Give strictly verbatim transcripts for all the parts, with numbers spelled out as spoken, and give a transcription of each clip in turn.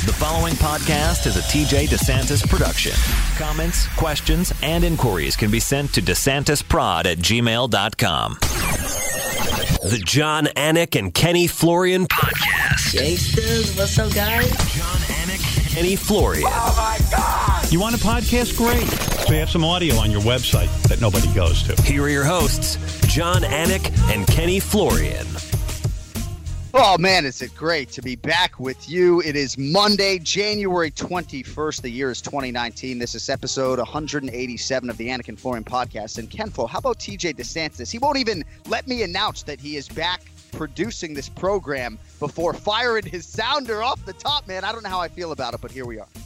The following podcast is a T J DeSantis production. Comments, questions, and inquiries can be sent to DeSantisProd at gmail dot com. The Jon Anik and Kenny Florian podcast. Gangsters, what's up, guys? Jon Anik, Kenny Florian. Oh, my God! You want a podcast? Great. So you have some audio on your website that nobody goes to. Here are your hosts, Jon Anik and Kenny Florian. Oh, man, is it great to be back with you. It is Monday, January twenty-first. The year is twenty nineteen. This is episode one eighty-seven of the Anik and Florian podcast. And Ken Flo, how about T J DeSantis? He won't even let me announce that he is back producing this program before firing his sounder off the top, man. I don't know how I feel about it, but here we are.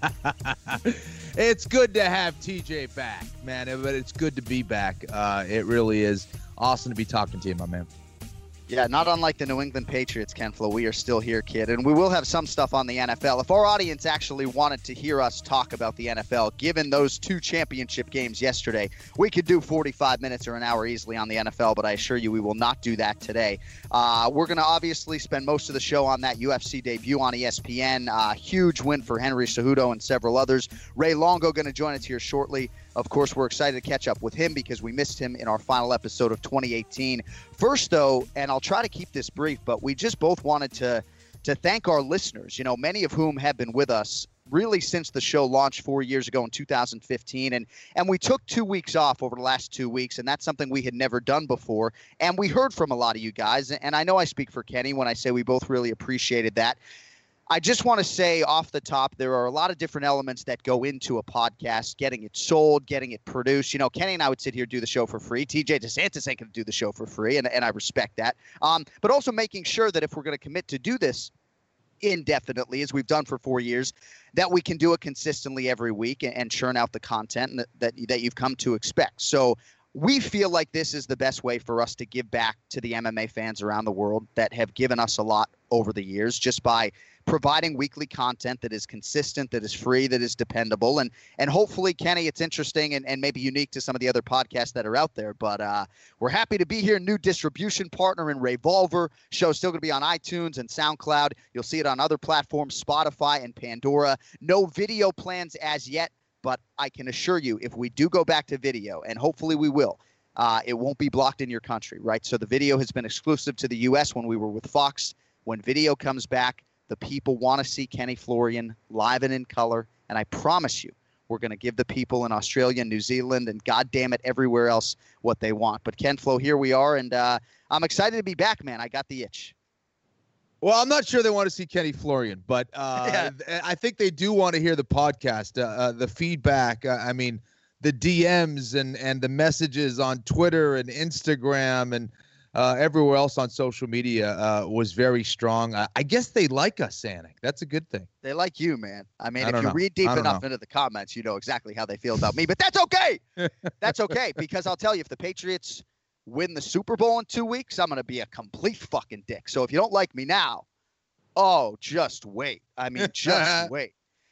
It's good to have T J back, man, but it's good to be back. Uh, it really is awesome to be talking to you, my man. Yeah, not unlike the New England Patriots, Ken Flo. We are still here, kid, and we will have some stuff on the N F L. If our audience actually wanted to hear us talk about the N F L, given those two championship games yesterday, we could do forty-five minutes or an hour easily on the N F L, but I assure you we will not do that today. Uh, we're going to obviously spend most of the show on that U F C debut on E S P N. Uh, huge win for Henry Cejudo and several others. Ray Longo going to join us here shortly. Of course, we're excited to catch up with him because we missed him in our final episode of twenty eighteen. First, though, and I'll try to keep this brief, but we just both wanted to to thank our listeners, you know, many of whom have been with us really since the show launched four years ago in two thousand fifteen. And, and we took two weeks off over the last two weeks, and that's something we had never done before. And we heard from a lot of you guys, and I know I speak for Kenny when I say we both really appreciated that. I just want to say off the top, there are a lot of different elements that go into a podcast, getting it sold, getting it produced. You know, Kenny and I would sit here do the show for free. T J DeSantis ain't going to do the show for free, and, and I respect that. Um, but also making sure that if we're going to commit to do this indefinitely, as we've done for four years, that we can do it consistently every week and, and churn out the content that, that, that you've come to expect. So we feel like this is the best way for us to give back to the M M A fans around the world that have given us a lot over the years, just by providing weekly content that is consistent, that is free, that is dependable. And and hopefully, Kenny, it's interesting and, and maybe unique to some of the other podcasts that are out there. But uh, we're happy to be here. New distribution partner in Revolver. Show's still going to be on iTunes and SoundCloud. You'll see it on other platforms, Spotify and Pandora. No video plans as yet, but I can assure you, if we do go back to video, and hopefully we will, uh, it won't be blocked in your country, right? So the video has been exclusive to the U S when we were with Fox. When video comes back, the people want to see Kenny Florian live and in color, and I promise you, we're going to give the people in Australia, New Zealand, and goddamn it, everywhere else what they want. But Ken Flo, here we are, and uh, I'm excited to be back, man. I got the itch. Well, I'm not sure they want to see Kenny Florian, but uh, yeah. I think they do want to hear the podcast, uh, uh, the feedback. Uh, I mean, the D Ms and, and the messages on Twitter and Instagram and Uh, everywhere else on social media uh, was very strong. Uh, I guess they like us, Anik. That's a good thing. They like you, man. I mean, I if you know. read deep enough know. into the comments, you know exactly how they feel about me. But that's okay. That's okay, because I'll tell you, if the Patriots win the Super Bowl in two weeks, I'm going to be a complete fucking dick. So if you don't like me now, oh, just wait. I mean, just wait.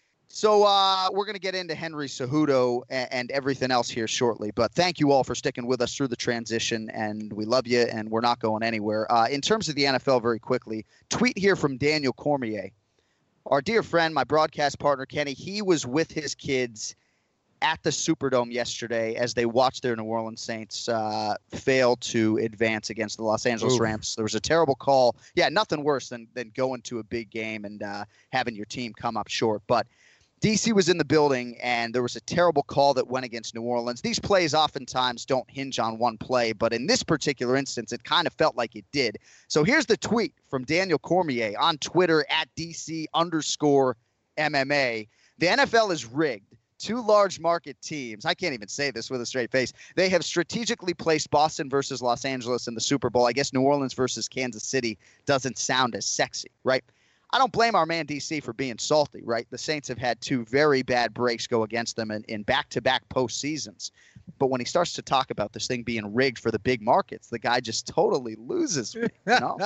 So uh, we're going to get into Henry Cejudo and, and everything else here shortly. But thank you all for sticking with us through the transition, and we love you, and we're not going anywhere. Uh, in terms of the N F L, very quickly, tweet here from Daniel Cormier. Our dear friend, my broadcast partner, Kenny, he was with his kids at the Superdome yesterday as they watched their New Orleans Saints uh, fail to advance against the Los Angeles Ooh. Rams. There was a terrible call. Yeah, nothing worse than, than going to a big game and uh, having your team come up short. But D C was in the building, and there was a terrible call that went against New Orleans. These plays oftentimes don't hinge on one play, but in this particular instance, it kind of felt like it did. So here's the tweet from Daniel Cormier on Twitter at D C underscore M M A. The N F L is rigged. Two large market teams, I can't even say this with a straight face, they have strategically placed Boston versus Los Angeles in the Super Bowl. I guess New Orleans versus Kansas City doesn't sound as sexy, right? I don't blame our man D C for being salty, right? The Saints have had two very bad breaks go against them in, in back-to-back postseasons. But when he starts to talk about this thing being rigged for the big markets, the guy just totally loses me. You know?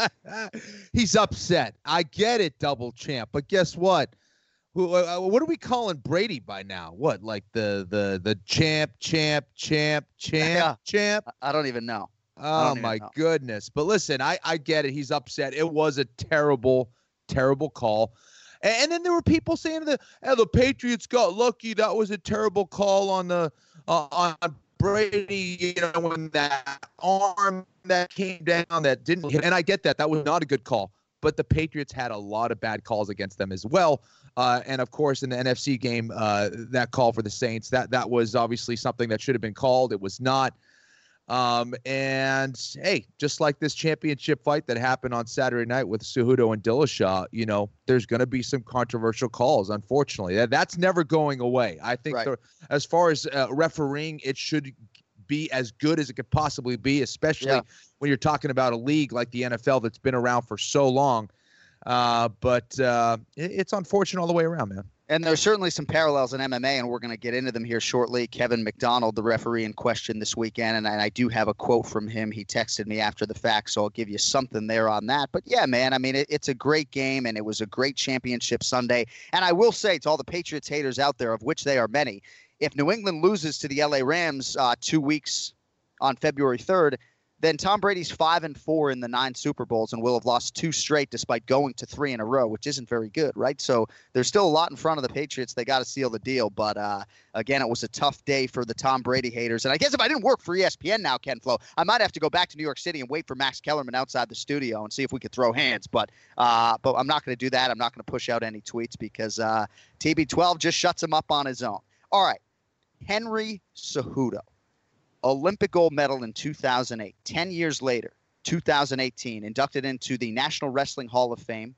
He's upset. I get it, double champ. But guess what? Who? Uh, what are we calling Brady by now? What, like the the the champ, champ, champ, champ, Yeah. champ? I don't even know. Oh, my know. goodness. But listen, I, I get it. He's upset. It was a terrible, terrible call. And, and then there were people saying the hey, the Patriots got lucky. That was a terrible call on the uh, on Brady. You know, when that arm that came down that didn't hit. And I get that that was not a good call. But the Patriots had a lot of bad calls against them as well. Uh, and, of course, in the N F C game, uh, that call for the Saints, that that was obviously something that should have been called. It was not. Um, and, hey, just like this championship fight that happened on Saturday night with Cejudo and Dillashaw, you know, there's going to be some controversial calls, unfortunately. That, that's never going away. I think right. the, as far as uh, refereeing, it should be as good as it could possibly be, especially yeah. when you're talking about a league like the N F L that's been around for so long. Uh, but uh, it, it's unfortunate all the way around, man. And there's certainly some parallels in M M A, and we're going to get into them here shortly. Kevin McDonald, the referee in question this weekend, and I, and I do have a quote from him. He texted me after the fact, so I'll give you something there on that. But, yeah, man, I mean, it, it's a great game, and it was a great championship Sunday. And I will say to all the Patriots haters out there, of which they are many, if New England loses to the L A Rams uh, two weeks on February third, then Tom Brady's five and four in the nine Super Bowls and will have lost two straight despite going to three in a row, which isn't very good, right? So there's still a lot in front of the Patriots. They got to seal the deal. But, uh, again, it was a tough day for the Tom Brady haters. And I guess if I didn't work for E S P N now, Ken Flo, I might have to go back to New York City and wait for Max Kellerman outside the studio and see if we could throw hands. But uh, but I'm not going to do that. I'm not going to push out any tweets because uh, T B twelve just shuts him up on his own. All right. Henry Cejudo, Olympic gold medal in two thousand eight. Ten years later, two thousand eighteen, inducted into the National Wrestling Hall of Fame.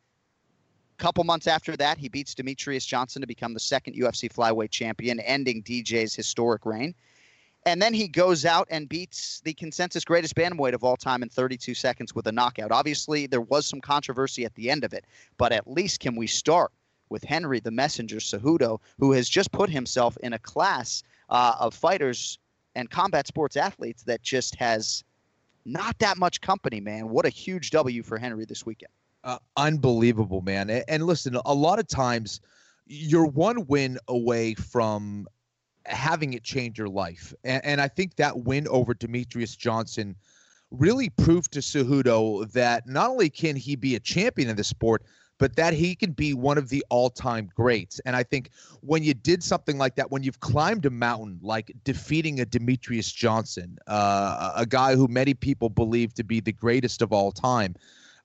A couple months after that, he beats Demetrius Johnson to become the second U F C flyweight champion, ending D J's historic reign. And then he goes out and beats the consensus greatest bantamweight of all time in thirty-two seconds with a knockout. Obviously, there was some controversy at the end of it, but at least can we start with Henry the Messenger Cejudo, who has just put himself in a class uh, of fighters and combat sports athletes that just has not that much company, man. What a huge W for Henry this weekend. Uh, unbelievable, man. And, and listen, a lot of times you're one win away from having it change your life. And, and I think that win over Demetrius Johnson really proved to Cejudo that not only can he be a champion in the sport, but that he can be one of the all-time greats. And I think when you did something like that, when you've climbed a mountain, like defeating a Demetrius Johnson, uh, a guy who many people believe to be the greatest of all time,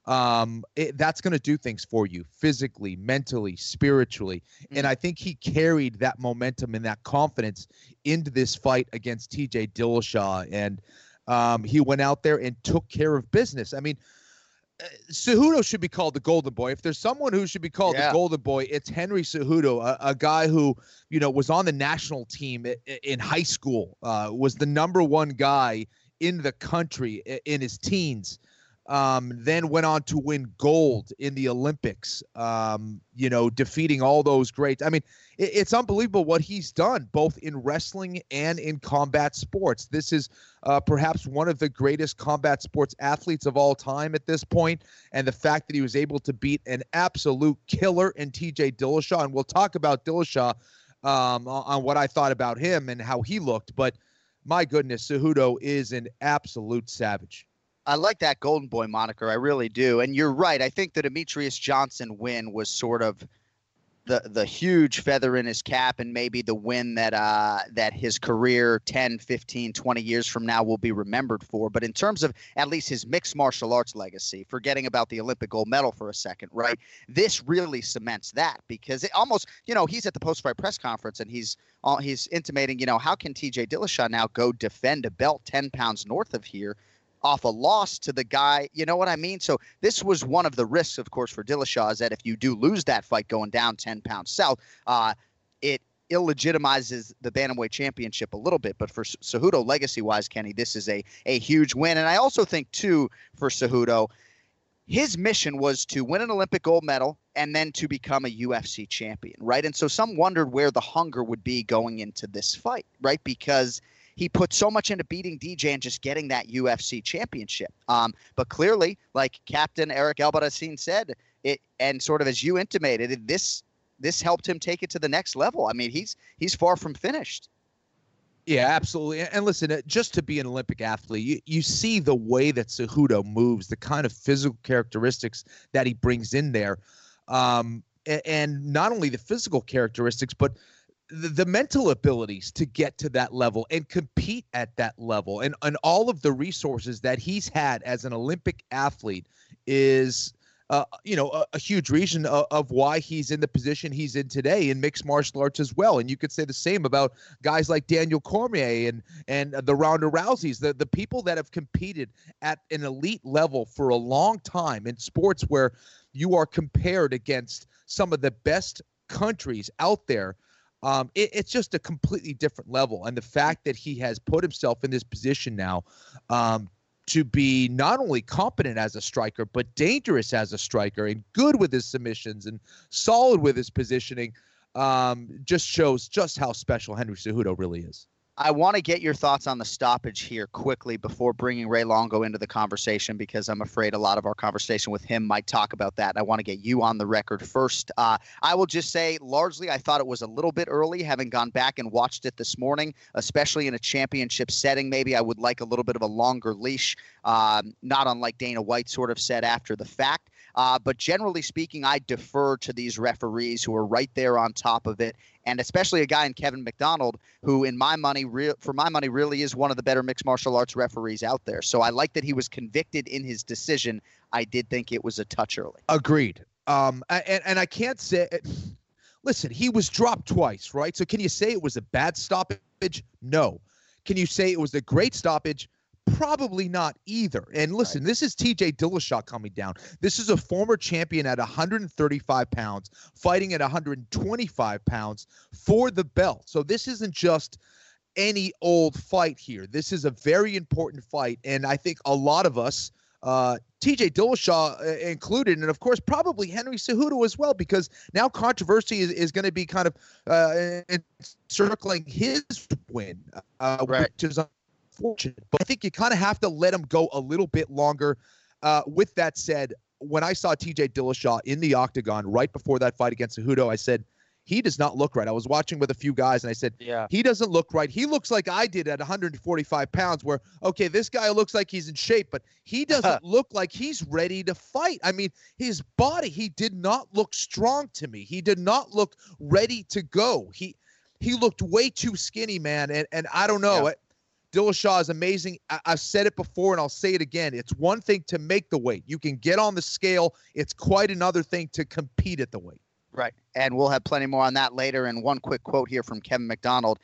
um, it, that's going to do things for you physically, mentally, spiritually. Mm-hmm. And I think he carried that momentum and that confidence into this fight against T J Dillashaw. And um, he went out there and took care of business. I mean, Cejudo should be called the Golden Boy. If there's someone who should be called yeah. the Golden Boy, it's Henry Cejudo, a, a guy who, you know, was on the national team in, in high school, uh, was the number one guy in the country in his teens, um, then went on to win gold in the Olympics, um, you know, defeating all those greats. I mean, it, it's unbelievable what he's done, both in wrestling and in combat sports. This is uh, perhaps one of the greatest combat sports athletes of all time at this point, and the fact that he was able to beat an absolute killer in T J Dillashaw, and we'll talk about Dillashaw um, on what I thought about him and how he looked, but my goodness, Cejudo is an absolute savage. I like that Golden Boy moniker. I really do. And you're right. I think the Demetrius Johnson win was sort of the the huge feather in his cap, and maybe the win that uh, that his career ten, fifteen, twenty years from now will be remembered for. But in terms of at least his mixed martial arts legacy, forgetting about the Olympic gold medal for a second, right? This really cements that, because it almost, you know, he's at the post-fight press conference and he's uh, he's intimating, you know, how can T J Dillashaw now go defend a belt ten pounds north of here off a loss to the guy, you know what I mean? So this was one of the risks, of course, for Dillashaw, is that if you do lose that fight going down ten pounds south, uh, it illegitimizes the Bantamweight Championship a little bit. But for Cejudo, legacy-wise, Kenny, this is a, a huge win. And I also think, too, for Cejudo, his mission was to win an Olympic gold medal and then to become a U F C champion, right? And so some wondered where the hunger would be going into this fight, right? Because he put so much into beating D J and just getting that U F C championship. Um, but clearly, like Captain Eric Albarracin said, it, and sort of as you intimated, this this helped him take it to the next level. I mean, he's he's far from finished. Yeah, absolutely. And listen, just to be an Olympic athlete, you, you see the way that Cejudo moves, the kind of physical characteristics that he brings in there. Um, and not only the physical characteristics, but the, the mental abilities to get to that level and compete at that level, and, and all of the resources that he's had as an Olympic athlete is, uh, you know, a, a huge reason of, of why he's in the position he's in today in mixed martial arts as well. And you could say the same about guys like Daniel Cormier and and the Ronda Rouseys, the, the people that have competed at an elite level for a long time in sports where you are compared against some of the best countries out there. Um, it, it's just a completely different level. And the fact that he has put himself in this position now um, to be not only competent as a striker, but dangerous as a striker and good with his submissions and solid with his positioning um, just shows just how special Henry Cejudo really is. I want to get your thoughts on the stoppage here quickly before bringing Ray Longo into the conversation, because I'm afraid a lot of our conversation with him might talk about that. And I want to get you on the record first. Uh, I will just say, largely, I thought it was a little bit early, having gone back and watched it this morning, especially in a championship setting. Maybe I would like a little bit of a longer leash, um, not unlike Dana White sort of said after the fact. Uh, but generally speaking, I defer to these referees who are right there on top of it, and especially a guy in Kevin McDonald, who, in my money, re- for my money, really is one of the better mixed martial arts referees out there. So I like that he was convicted in his decision. I did think it was a touch early. Agreed. Um, and, and I can't say – listen, he was dropped twice, right? So can you say it was a bad stoppage? No. Can you say it was a great stoppage? Probably not either. And listen, right. This is T J Dillashaw coming down. This is a former champion at one thirty-five pounds, fighting at one twenty-five pounds for the belt. So this isn't just any old fight here. This is a very important fight. And I think a lot of us, uh, T J Dillashaw uh, included, and of course probably Henry Cejudo as well, because now controversy is, is going to be kind of uh, circling his win, uh, right. which is fortunate, but I think you kind of have to let him go a little bit longer. Uh, with that said, when I saw T J Dillashaw in the octagon right before that fight against Cejudo, I said, he does not look right. I was watching with a few guys, and I said, yeah. he doesn't look right. He looks like I did at one forty-five pounds, where, okay, this guy looks like he's in shape, but he doesn't look like he's ready to fight. I mean, his body, he did not look strong to me. He did not look ready to go. He he looked way too skinny, man, and, and I don't know. Yeah. Dillashaw is amazing. I- I've said it before, and I'll say it again. It's one thing to make the weight. You can get on the scale. It's quite another thing to compete at the weight. Right. And we'll have plenty more on that later. And one quick quote here from Kevin McDonald.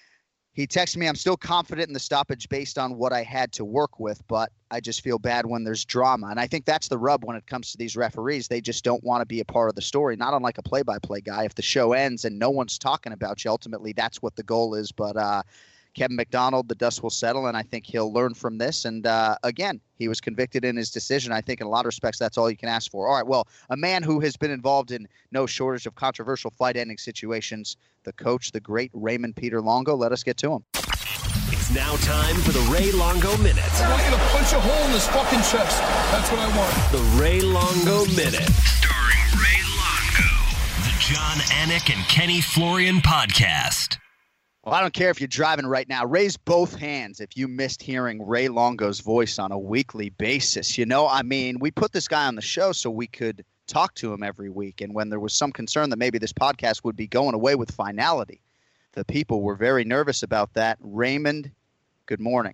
He texted me, I'm still confident in the stoppage based on what I had to work with, but I just feel bad when there's drama. And I think that's the rub when it comes to these referees. They just don't want to be a part of the story, not unlike a play-by-play guy. If the show ends and no one's talking about you, ultimately that's what the goal is. But, uh, Kevin McDonald, the dust will settle, and I think he'll learn from this. And, uh, again, he was convicted in his decision. I think in a lot of respects that's all you can ask for. All right, well, a man who has been involved in no shortage of controversial fight-ending situations, the coach, the great Raymond Peter Longo. Let us get to him. It's now time for the Ray Longo Minute. I want you to punch a hole in his fucking chest. That's what I want. The Ray Longo Minute. Starring Ray Longo. The John Anik and Kenny Florian podcast. Well, I don't care if you're driving right now. Raise both hands if you missed hearing Ray Longo's voice on a weekly basis. You know, I mean, we put this guy on the show so we could talk to him every week. And when there was some concern that maybe this podcast would be going away with finality, the people were very nervous about that. Raymond, good morning.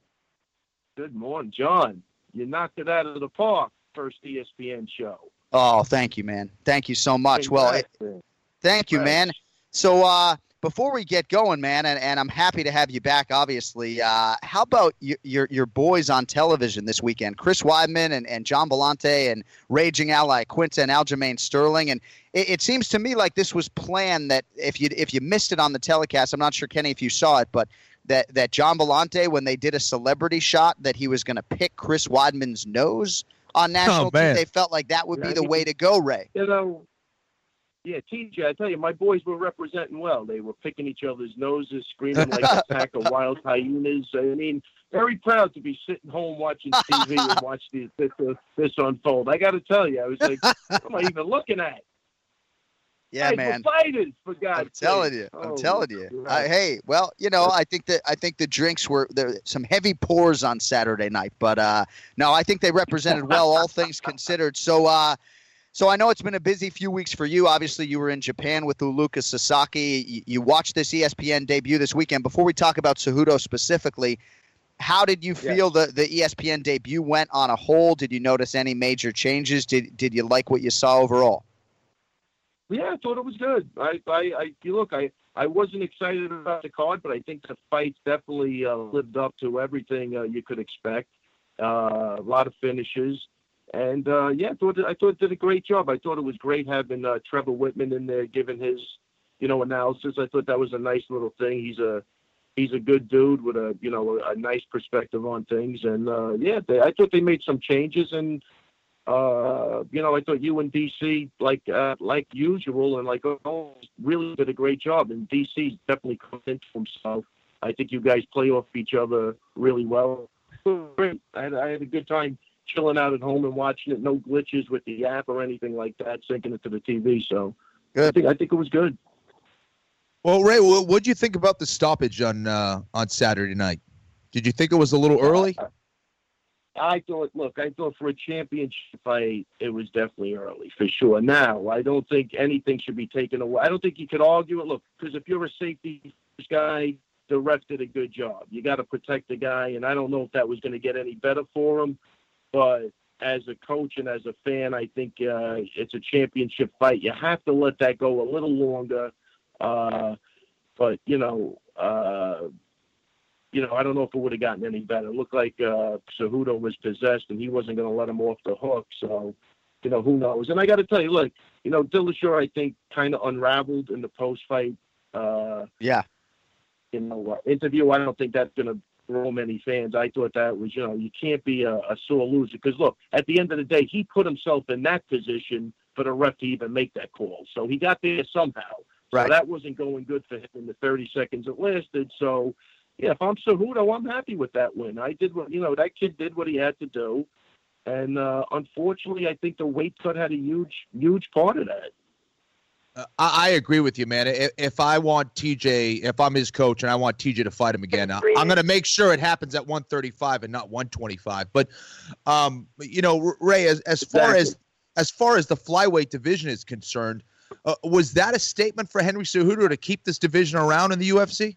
Good morning, John. You knocked it out of the park, first E S P N show. Oh, thank you, man. Thank you so much. Well, it, thank you, man. So, uh, before we get going, man, and, and I'm happy to have you back, obviously, uh, how about y- your your boys on television this weekend? Chris Weidman and, and John Volante and Raging Ally Quinta and Aljamain Sterling. And it, it seems to me like this was planned, that if you if you missed it on the telecast, I'm not sure, Kenny, if you saw it, but that, that John Volante, when they did a celebrity shot, that he was going to pick Chris Weidman's nose on national oh, T V. They felt like that would yeah, be the way to go, Ray. You know, Yeah, T J, I tell you, my boys were representing well. They were picking each other's noses, screaming like a pack of wild hyenas. I mean, very proud to be sitting home watching T V and watch this, this, this unfold. I got to tell you, I was like, what am I even looking at? Yeah, hey, man. We're fighters, for God's I'm telling sake. you. I'm oh, telling you. right. Uh, hey, well, you know, I think that I think the drinks were there. Some heavy pours on Saturday night, but uh, no, I think they represented well, all things considered. So, uh, So I know it's been a busy few weeks for you. Obviously, you were in Japan with Uluka Sasaki. You, you watched this E S P N debut this weekend. Before we talk about Cejudo specifically, how did you feel yeah. the, the E S P N debut went on a whole? Did you notice any major changes? Did did you like what you saw overall? Yeah, I thought it was good. I, I, I you look, I, I wasn't excited about the card, but I think the fights definitely uh, lived up to everything uh, you could expect. Uh, a lot of finishes. And, uh, yeah, I thought, I thought it did a great job. I thought it was great having uh, Trevor Whitman in there giving his, you know, analysis. I thought that was a nice little thing. He's a he's a good dude with a, you know, a, a nice perspective on things. And, uh, yeah, they, I thought they made some changes. And, uh, you know, I thought you and D C, like uh, like usual, and like oh, really did a great job. And D C definitely come into himself. I think you guys play off each other really well. Great. I had, I had a good time chilling out at home and watching it. No glitches with the app or anything like that, syncing it to the T V. So good. I think I think it was good. Well, Ray, what did you think about the stoppage on uh, on Saturday night? Did you think it was a little early? I, I thought, look, I thought for a championship fight, it was definitely early for sure. Now, I don't think anything should be taken away. I don't think you could argue it. Look, because if you're a safety guy, the ref did a good job. You got to protect the guy, and I don't know if that was going to get any better for him. But as a coach and as a fan, I think uh, it's a championship fight. You have to let that go a little longer. Uh, but, you know, uh, you know, I don't know if it would have gotten any better. It looked like uh, Cejudo was possessed, and he wasn't going to let him off the hook. So, you know, who knows? And I got to tell you, look, you know, Dillashaw, I think, kind of unraveled in the post-fight. Uh, yeah. You know, uh, interview. I don't think that's going to draw many fans. I thought that was, you know, you can't be a, a sore loser because, look, at the end of the day, he put himself in that position for the ref to even make that call. So he got there somehow. Right. So that wasn't going good for him in the thirty seconds it lasted. So, yeah, if I'm Cejudo, I'm happy with that win. I did what, you know, that kid did what he had to do. And uh, unfortunately, I think the weight cut had a huge, huge part of that. Uh, I, I agree with you, man. If, if I want T J, if I'm his coach and I want T J to fight him again, I, I'm going to make sure it happens at one thirty-five and not one twenty-five. But, um, you know, Ray, as, as far exactly. as as far as the flyweight division is concerned, uh, was that a statement for Henry Cejudo to keep this division around in the U F C?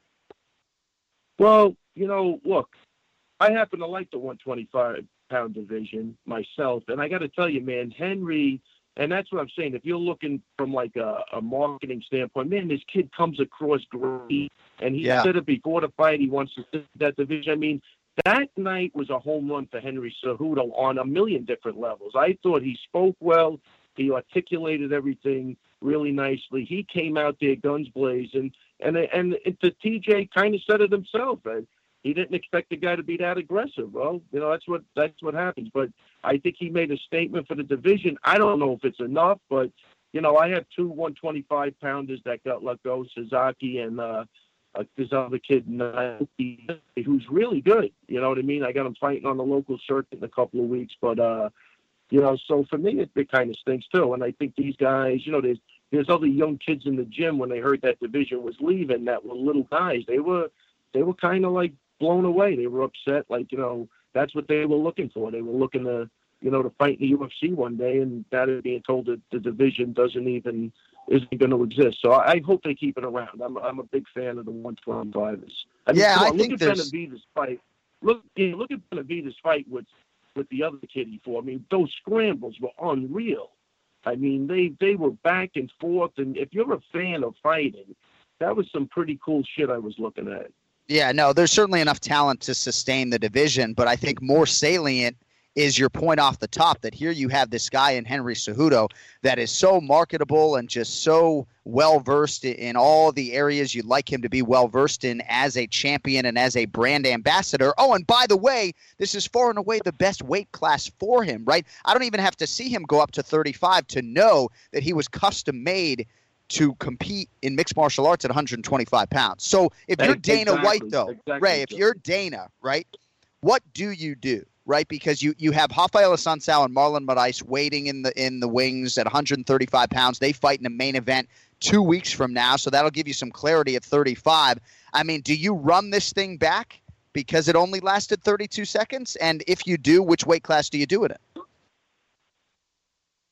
Well, you know, look, I happen to like the one twenty-five pound division myself. And I got to tell you, man, Henry, and that's what I'm saying. If you're looking from like a, a marketing standpoint, man, this kid comes across great. And he yeah. said it before the fight. He wants to sit that division. I mean, that night was a home run for Henry Cejudo on a million different levels. I thought he spoke well. He articulated everything really nicely. He came out there guns blazing. And and the T J kind of said it himself. Right? He didn't expect the guy to be that aggressive. Well, you know, that's what that's what happens. But I think he made a statement for the division. I don't know if it's enough, but, you know, I have two one twenty-five pounders that got let go, Sasaki and uh, uh, this other kid, Naoki, who's really good. You know what I mean? I got him fighting on the local circuit in a couple of weeks. But, uh, you know, so for me, it, it kind of stinks, too. And I think these guys, you know, there's, there's other young kids in the gym when they heard that division was leaving that were little guys. They were they were kind of like blown away. They were upset. Like, you know, that's what they were looking for. They were looking to, you know, to fight in the U F C one day, and that is being told that the division doesn't even, isn't going to exist. So I, I hope they keep it around. I'm, I'm a big fan of the one twenty-fivers. I mean, yeah, on, I look think at there's... Benavidez' fight. Look, yeah, look at Benavidez' fight with, with the other kid he fought. I mean, those scrambles were unreal. I mean, they, they were back and forth, and if you're a fan of fighting, that was some pretty cool shit I was looking at. Yeah, no, there's certainly enough talent to sustain the division, but I think more salient is your point off the top that here you have this guy in Henry Cejudo that is so marketable and just so well-versed in all the areas you'd like him to be well-versed in as a champion and as a brand ambassador. Oh, and by the way, this is far and away the best weight class for him, right? I don't even have to see him go up to thirty-five to know that he was custom-made to compete in mixed martial arts at one twenty-five pounds. So if you're Dana exactly, White, though, exactly, Ray, if you're Dana, right, what do you do? Right, because you, you have Rafael Assunção and Marlon Moraes waiting in the in the wings at one thirty-five pounds. They fight in a main event two weeks from now, so that'll give you some clarity at thirty-five. I mean, do you run this thing back because it only lasted thirty-two seconds? And if you do, which weight class do you do it in?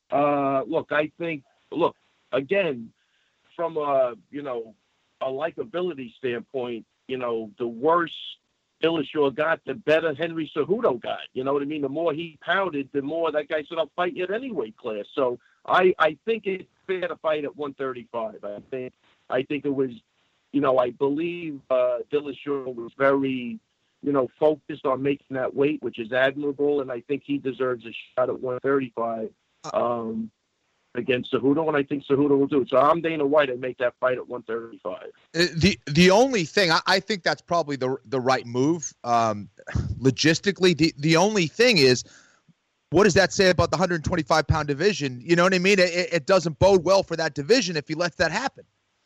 Uh, look, I think, look, again, from a, you know, a likability standpoint, you know, the worse Dillashaw got, the better Henry Cejudo got. You know what I mean? The more he pounded, the more that guy said, I'll fight you at any weight class. So I, I think it's fair to fight at one thirty-five. I think, I think it was, you know, I believe uh, Dillashaw was very, you know, focused on making that weight, which is admirable, and I think he deserves a shot at one thirty-five um, against Cejudo, and I think Cejudo will do it. So I'm Dana White and make that fight at one thirty-five. The the only thing I, I think that's probably the the right move. Um, logistically, the the only thing is, what does that say about the one twenty-five pound division? You know what I mean? It, it doesn't bode well for that division if he lets that happen.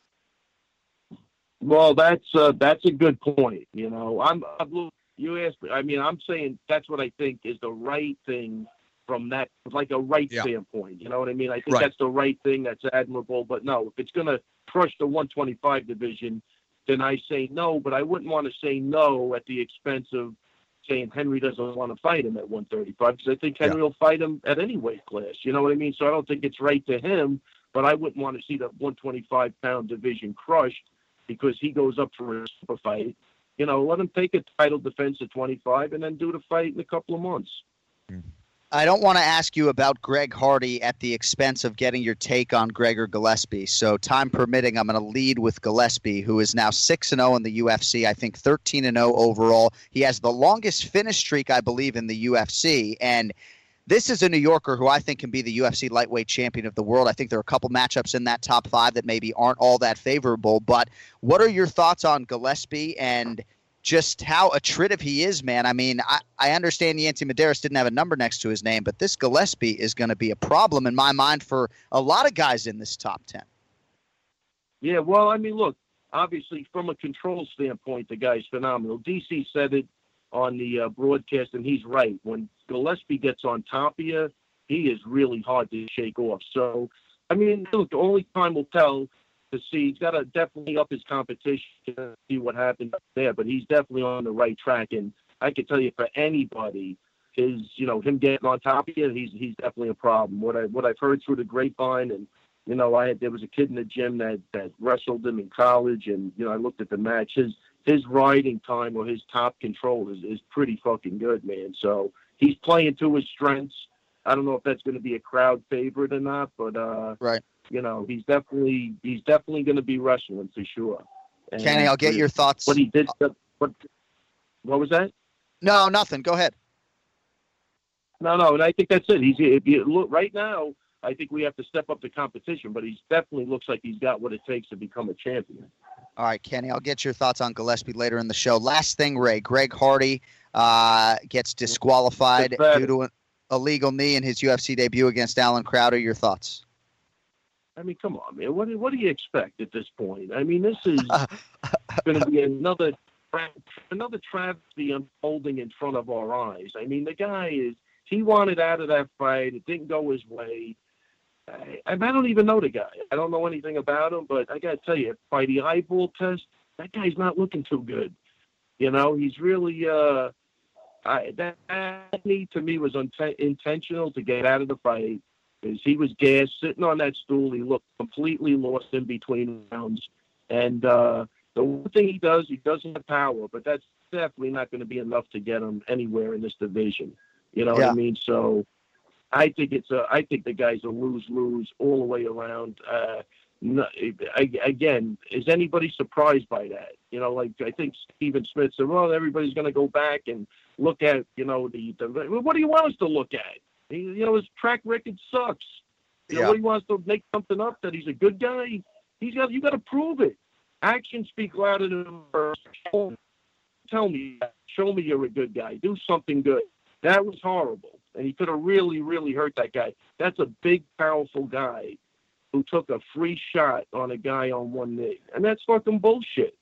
Well, that's uh, that's a good point. You know, I'm, I'm you asked me. I mean, I'm saying that's what I think is the right thing from that, like a right yeah. standpoint. You know what I mean? I think right. that's the right thing. That's admirable. But no, if it's going to crush the one twenty-five division, then I say no. But I wouldn't want to say no at the expense of saying Henry doesn't want to fight him at one thirty-five, because I think Henry yeah. will fight him at any weight class. You know what I mean? So I don't think it's right to him. But I wouldn't want to see the one twenty-five pound division crushed because he goes up for a super fight. You know, let him take a title defense at twenty-five and then do the fight in a couple of months. I don't want to ask you about Greg Hardy at the expense of getting your take on Gregor Gillespie. So time permitting, I'm going to lead with Gillespie, who is now six and oh in the U F C, I think thirteen and oh overall. He has the longest finish streak, I believe, in the U F C. And this is a New Yorker who I think can be the U F C lightweight champion of the world. I think there are a couple matchups in that top five that maybe aren't all that favorable. But what are your thoughts on Gillespie and just how attritive he is, man? I mean, I, I understand Yancy Medeiros didn't have a number next to his name, but this Gillespie is going to be a problem in my mind for a lot of guys in this top ten. Yeah, well, I mean, look, obviously from a control standpoint, the guy's phenomenal. D C said it on the uh, broadcast, and he's right. When Gillespie gets on top of you, he is really hard to shake off. So, I mean, look, the only time will tell to see. He's got to definitely up his competition to see what happens there, but he's definitely on the right track. And I can tell you, for anybody, his, you know, him getting on top of you, he's he's definitely a problem. What I what I've heard through the grapevine, and you know, I had, there was a kid in the gym that that wrestled him in college, and you know, I looked at the match. His his riding time or his top control is, is pretty fucking good, man. So he's playing to his strengths. I don't know if that's going to be a crowd favorite or not, but uh, right. You know, he's definitely he's definitely going to be wrestling for sure. And Kenny, I'll get your thoughts. What he did, what what was that? No, nothing. Go ahead. No, no, and I think that's it. He's if you look right now. I think we have to step up the competition, but he definitely looks like he's got what it takes to become a champion. All right, Kenny, I'll get your thoughts on Gillespie later in the show. Last thing, Ray, Greg Hardy uh, gets disqualified due to an illegal knee in his U F C debut against Alan Crowder. Your thoughts? I mean, come on, man. What, what do you expect at this point? I mean, this is going to be another another travesty unfolding in front of our eyes. I mean, the guy is, he wanted out of that fight. It didn't go his way. I, I don't even know the guy. I don't know anything about him, but I got to tell you, by the eyeball test, that guy's not looking too good. You know, he's really, uh, I, that, that knee to me was un- intentional to get out of the fight. Because he was gassed, sitting on that stool. He looked completely lost in between rounds. And uh, the one thing he does, he doesn't have power, but that's definitely not going to be enough to get him anywhere in this division. You know yeah. what I mean? So I think it's a, I think the guy's a lose-lose all the way around. Uh, no, I, again, is anybody surprised by that? You know, like I think Stephen Smith said, well, everybody's going to go back and look at, you know, the, the what do you want us to look at? He, you know, his track record sucks. You know, yeah. what he wants to make something up that he's a good guy. He's got, you got to prove it. Actions speak louder than words. Tell me, show me you're a good guy. Do something good. That was horrible. And he could have really, really hurt that guy. That's a big, powerful guy who took a free shot on a guy on one knee. And that's fucking bullshit.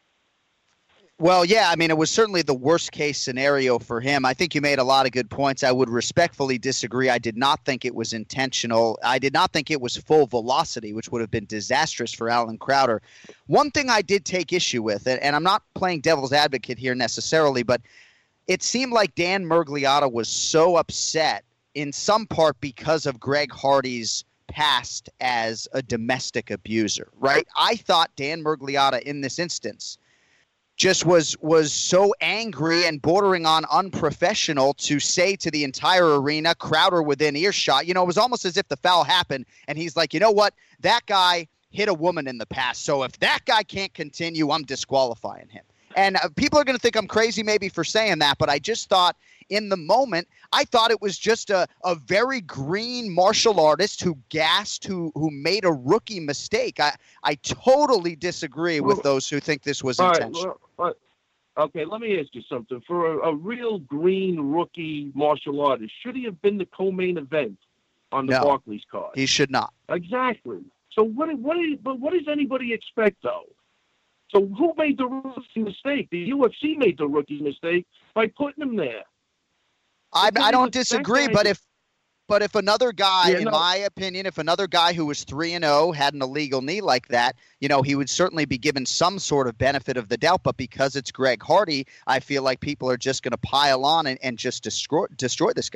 Well, yeah, I mean, it was certainly the worst case scenario for him. I think you made a lot of good points. I would respectfully disagree. I did not think it was intentional. I did not think it was full velocity, which would have been disastrous for Alan Crowder. One thing I did take issue with, and I'm not playing devil's advocate here necessarily, but it seemed like Dan Miragliotta was so upset in some part because of Greg Hardy's past as a domestic abuser, right? I thought Dan Miragliotta in this instance just was was so angry and bordering on unprofessional to say to the entire arena, Crowder within earshot, you know, it was almost as if the foul happened and he's like, you know what, that guy hit a woman in the past, so if that guy can't continue, I'm disqualifying him. And uh, people are going to think I'm crazy maybe for saying that, but I just thought in the moment, I thought it was just a, a very green martial artist who gassed, who who made a rookie mistake. I, I totally disagree with Well, those who think this was All right, intentional. well, uh, okay, let me ask you something. For a, a real green rookie martial artist, should he have been the co-main event on the No. Barclays card? He should not. Exactly. So what? What? But what does anybody expect, though? So who made the rookie mistake? The U F C made the rookie mistake by putting him there. I, Because I don't that disagree, guy- but if but if another guy, Yeah, in no. my opinion, if another guy who was three and zero had an illegal knee like that, you know, he would certainly be given some sort of benefit of the doubt. But because it's Greg Hardy, I feel like people are just going to pile on and, and just destroy destroy this guy.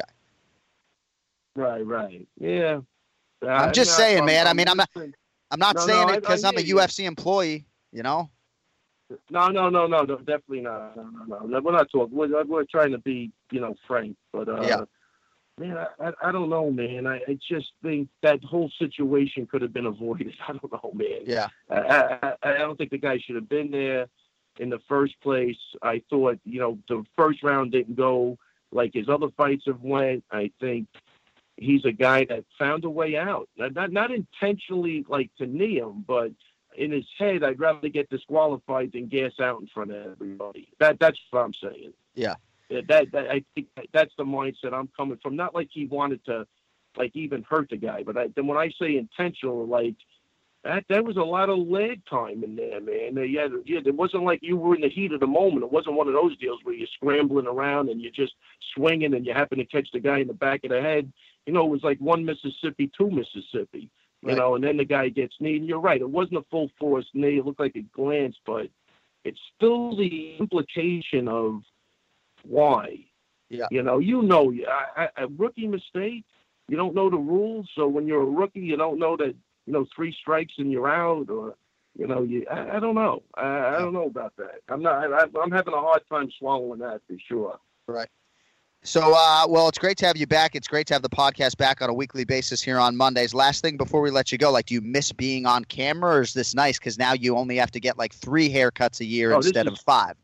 Right, right, yeah. I'm just I- saying, man. I mean, I'm not listening. I'm not No, saying no, it I- because I I'm a hear you. U F C employee. You know. No, no, no, no, no, definitely not. No, no, no. We're not talking. We're, we're trying to be, you know, frank. But uh, Yeah. man, I, I, I don't know, man. I, I just think that whole situation could have been avoided. I don't know, man. Yeah. I, I, I don't think the guy should have been there in the first place. I thought, you know, the first round didn't go like his other fights have went. I think he's a guy that found a way out. Not not, not intentionally like to knee him, but in his head, I'd rather get disqualified than gas out in front of everybody. That that's what I'm saying. Yeah. That, that I think that's the mindset I'm coming from. Not like he wanted to, like, even hurt the guy, but I, then when I say intentional, like that, that was a lot of lag time in there, man. Yeah, yeah, it wasn't like you were in the heat of the moment. It wasn't one of those deals where you're scrambling around and you're just swinging and you happen to catch the guy in the back of the head. You know, it was like one Mississippi, two Mississippi. You Right. know, and then the guy gets kneed. And you're right. It wasn't a full force knee. It looked like a glance, but it's still the implication of why. Yeah. You know, you know, a, a rookie mistake. You don't know the rules, so when you're a rookie, you don't know that, you know, three strikes and you're out, or, you know, you. I, I don't know. I, I don't know about that. I'm not. I, I'm having a hard time swallowing that for sure. Right. So, uh, well, it's great to have you back. It's great to have the podcast back on a weekly basis here on Mondays. Last thing before we let you go, like, do you miss being on camera, or is this nice because now you only have to get like three haircuts a year Oh, this instead is- of five?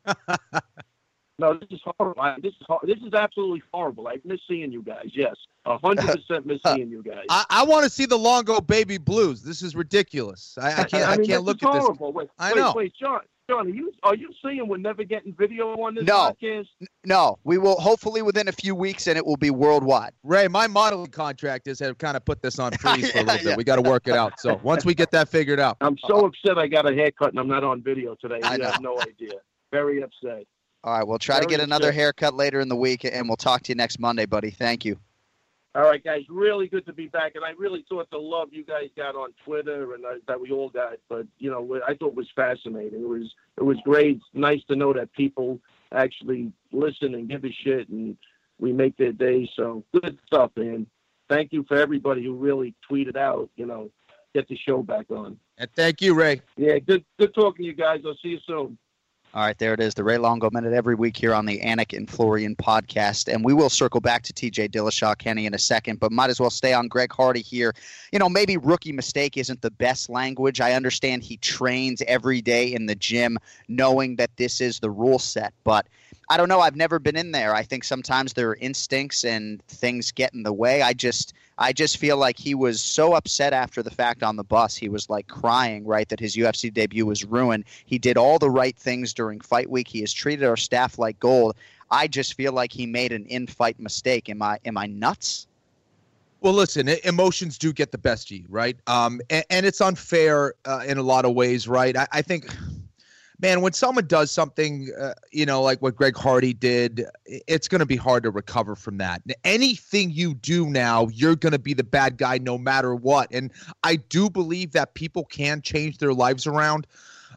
No, this is horrible. I, this is hor- this is absolutely horrible. I miss seeing you guys. Yes, a hundred percent miss seeing you guys. I, I want to see the Longo Baby Blues. This is ridiculous. I, I can't. I, mean, can't this look is at this. horrible. Wait, I wait, know. Wait, John. John, are you are you saying we're never getting video on this No. podcast? No, we will hopefully within a few weeks, and it will be worldwide. Ray, my modeling contractors have kind of put this on freeze for a Yeah, little bit. yeah. We got to work it out. So once we get that figured out, I'm so upset I got a haircut and I'm not on video today. I You have know. no idea. Very upset. All right, we'll try to Very get another upset. haircut later in the week, and we'll talk to you next Monday, buddy. Thank you. All right, guys, really good to be back, and I really thought the love you guys got on Twitter and uh, that we all got, but you know, I thought it was fascinating. It was it was great. It's nice to know that people actually listen and give a shit, and we make their day. So good stuff, man. Thank you for everybody who really tweeted out. You know, get the show back on. and thank you, Ray. Yeah, good good talking to you guys. I'll see you soon. All right, there it is, the Ray Longo Minute every week here on the Anik and Florian podcast. And we will circle back to T J Dillashaw, Kenny, in a second, but might as well stay on Greg Hardy here. You know, maybe rookie mistake isn't the best language. I understand he trains every day in the gym knowing that this is the rule set, but I don't know. I've never been in there. I think sometimes there are instincts and things get in the way. I just I just feel like he was so upset after the fact on the bus. He was like crying, right, that his U F C debut was ruined. He did all the right things during fight week. He has treated our staff like gold. I just feel like he made an in-fight mistake. Am I am I nuts? Well, listen, e- emotions do get the best of you, right? Um, and, and it's unfair uh, in a lot of ways, right? I, I think, man, when someone does something, uh, you know, like what Greg Hardy did, i- it's going to be hard to recover from that. Anything you do now, you're going to be the bad guy no matter what. And I do believe that people can change their lives around.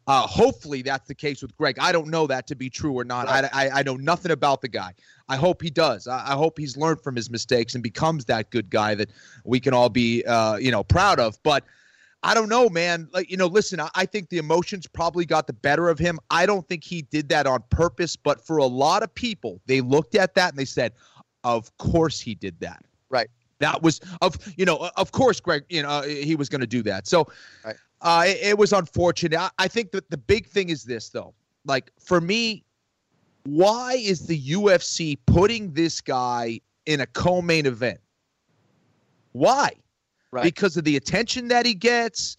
Uh, hopefully that's the case with Greg. I don't know that to be true or not. I, I, I know nothing about the guy. I hope he does. I, I hope he's learned from his mistakes and becomes that good guy that we can all be, uh, you know, proud of. But I don't know, man. Like, you know, listen, I, I think the emotions probably got the better of him. I don't think he did that on purpose. But for a lot of people, they looked at that and they said, of course he did that. Right. That was, of you know, of course, Greg, you know, he was going to do that. So right. uh, it, it was unfortunate. I, I think that the big thing is this, though. Like, for me, why is the U F C putting this guy in a co-main event? Why? Right. Because of the attention that he gets.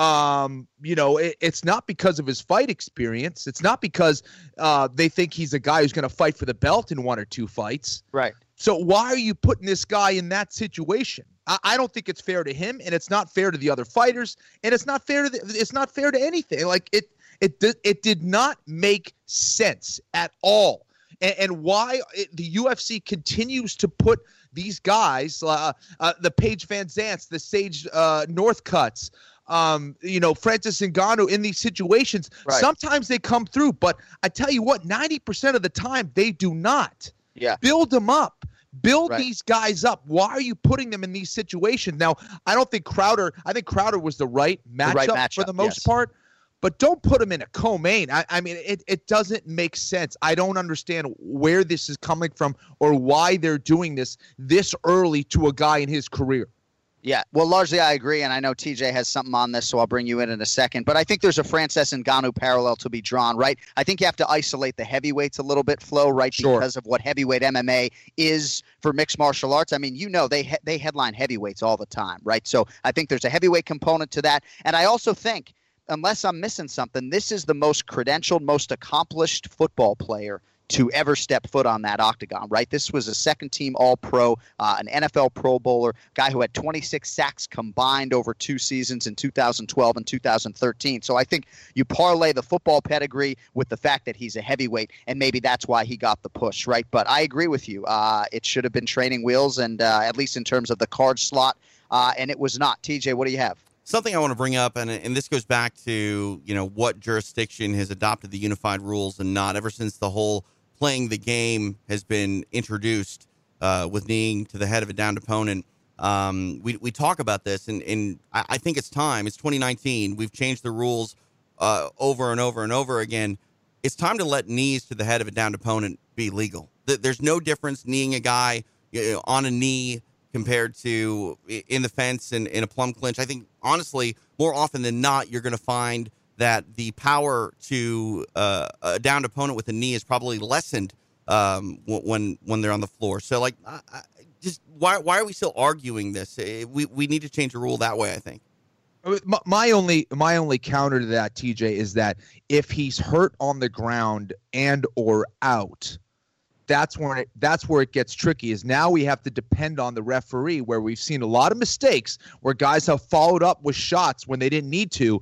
Um, you know, it, it's not because of his fight experience. It's not because uh, they think he's a guy who's going to fight for the belt in one or two fights. Right. So why are you putting this guy in that situation? I, I don't think it's fair to him, and it's not fair to the other fighters, and it's not fair to the, it's not fair to anything. Like it, it, did, it did not make sense at all. And, and why it, the U F C continues to put these guys, uh, uh, the Paige Van Zants, the Sage uh, Northcutts, um, you know, Francis Ngannou in these situations. Right. Sometimes they come through, but I tell you what, ninety percent of the time they do not. Yeah. Build them up. Build right. these guys up. Why are you putting them in these situations? Now, I don't think Crowder – I think Crowder was the right matchup, the right matchup for the most yes. part. But don't put him in a co-main. I, I mean, it, it doesn't make sense. I don't understand where this is coming from or why they're doing this this early to a guy in his career. Yeah, well, largely I agree, and I know T J has something on this, so I'll bring you in in a second. But I think there's a Francis Ngannou parallel to be drawn, right? I think you have to isolate the heavyweights a little bit, Flo, right? Sure. Because of what heavyweight M M A is for mixed martial arts. I mean, you know, they he- they headline heavyweights all the time, right? So I think there's a heavyweight component to that. And I also think, unless I'm missing something, this is the most credentialed, most accomplished football player to ever step foot on that octagon, right? This was a second-team All-Pro, uh, an N F L Pro Bowler, guy who had twenty-six sacks combined over two seasons in two thousand twelve and two thousand thirteen. So I think you parlay the football pedigree with the fact that he's a heavyweight, and maybe that's why he got the push, right? But I agree with you. Uh, it should have been training wheels, and uh, at least in terms of the card slot, uh, and it was not. T J, what do you have? Something I want to bring up, and and this goes back to, you know, what jurisdiction has adopted the unified rules and not, ever since the whole playing the game has been introduced uh, with kneeing to the head of a downed opponent. Um, we we talk about this, and, and I, I think it's time. It's twenty nineteen. We've changed the rules uh, over and over and over again. It's time to let knees to the head of a downed opponent be legal. There's no difference kneeing a guy, you know, on a knee compared to in the fence and in a plum clinch. I think, honestly, more often than not, you're going to find that the power to uh, a downed opponent with a knee is probably lessened um, when when they're on the floor. So, like, I, I just why why are we still arguing this? We we need to change the rule that way, I think. My, my only my only counter to that, T J, is that if he's hurt on the ground and or out, that's where it, that's where it gets tricky. Is now we have to depend on the referee, where we've seen a lot of mistakes where guys have followed up with shots when they didn't need to.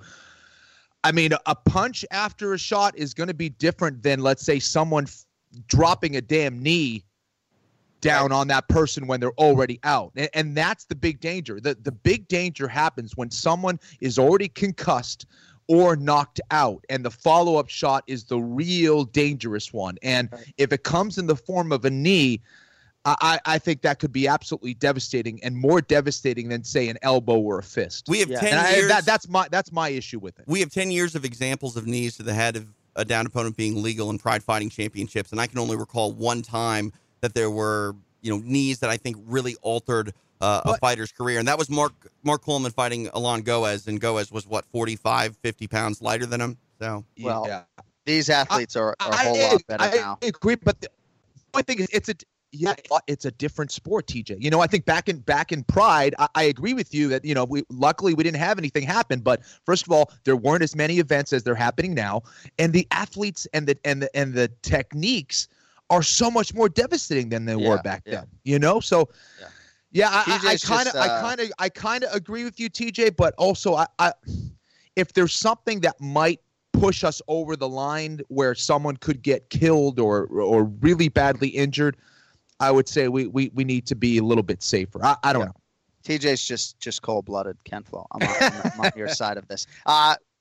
I mean, a punch after a shot is going to be different than, let's say, someone f- dropping a damn knee down on that person when they're already out. And, and that's the big danger. The, the big danger happens when someone is already concussed or knocked out, and the follow-up shot is the real dangerous one. And right. if it comes in the form of a knee, I, I think that could be absolutely devastating, and more devastating than, say, an elbow or a fist. We have yeah. ten and years. I, that, that's my that's my issue with it. We have ten years of examples of knees to the head of a downed opponent being legal in Pride Fighting Championships, and I can only recall one time that there were, you know, knees that I think really altered uh, a fighter's career, and that was Mark Mark Coleman fighting Alan Goez, and Goez was what, forty-five, fifty pounds lighter than him. So well, yeah. these athletes are, are a whole I, lot better I, now. I agree, but the only thing is, it's a Yeah, it's a different sport, T J. You know, I think back in back in Pride, I, I agree with you that, you know, we luckily we didn't have anything happen. But first of all, there weren't as many events as they're happening now, and the athletes and the and the and the techniques are so much more devastating than they yeah, were back yeah. then. You know, so yeah, yeah I kind of uh... I kind of I kind of agree with you, T J. But also, I, I if there's something that might push us over the line where someone could get killed or or really badly injured, I would say we, we, we need to be a little bit safer. I, I don't yeah. know. T J's just just cold-blooded, Ken Flo. I'm on, I'm on your side of this. Uh,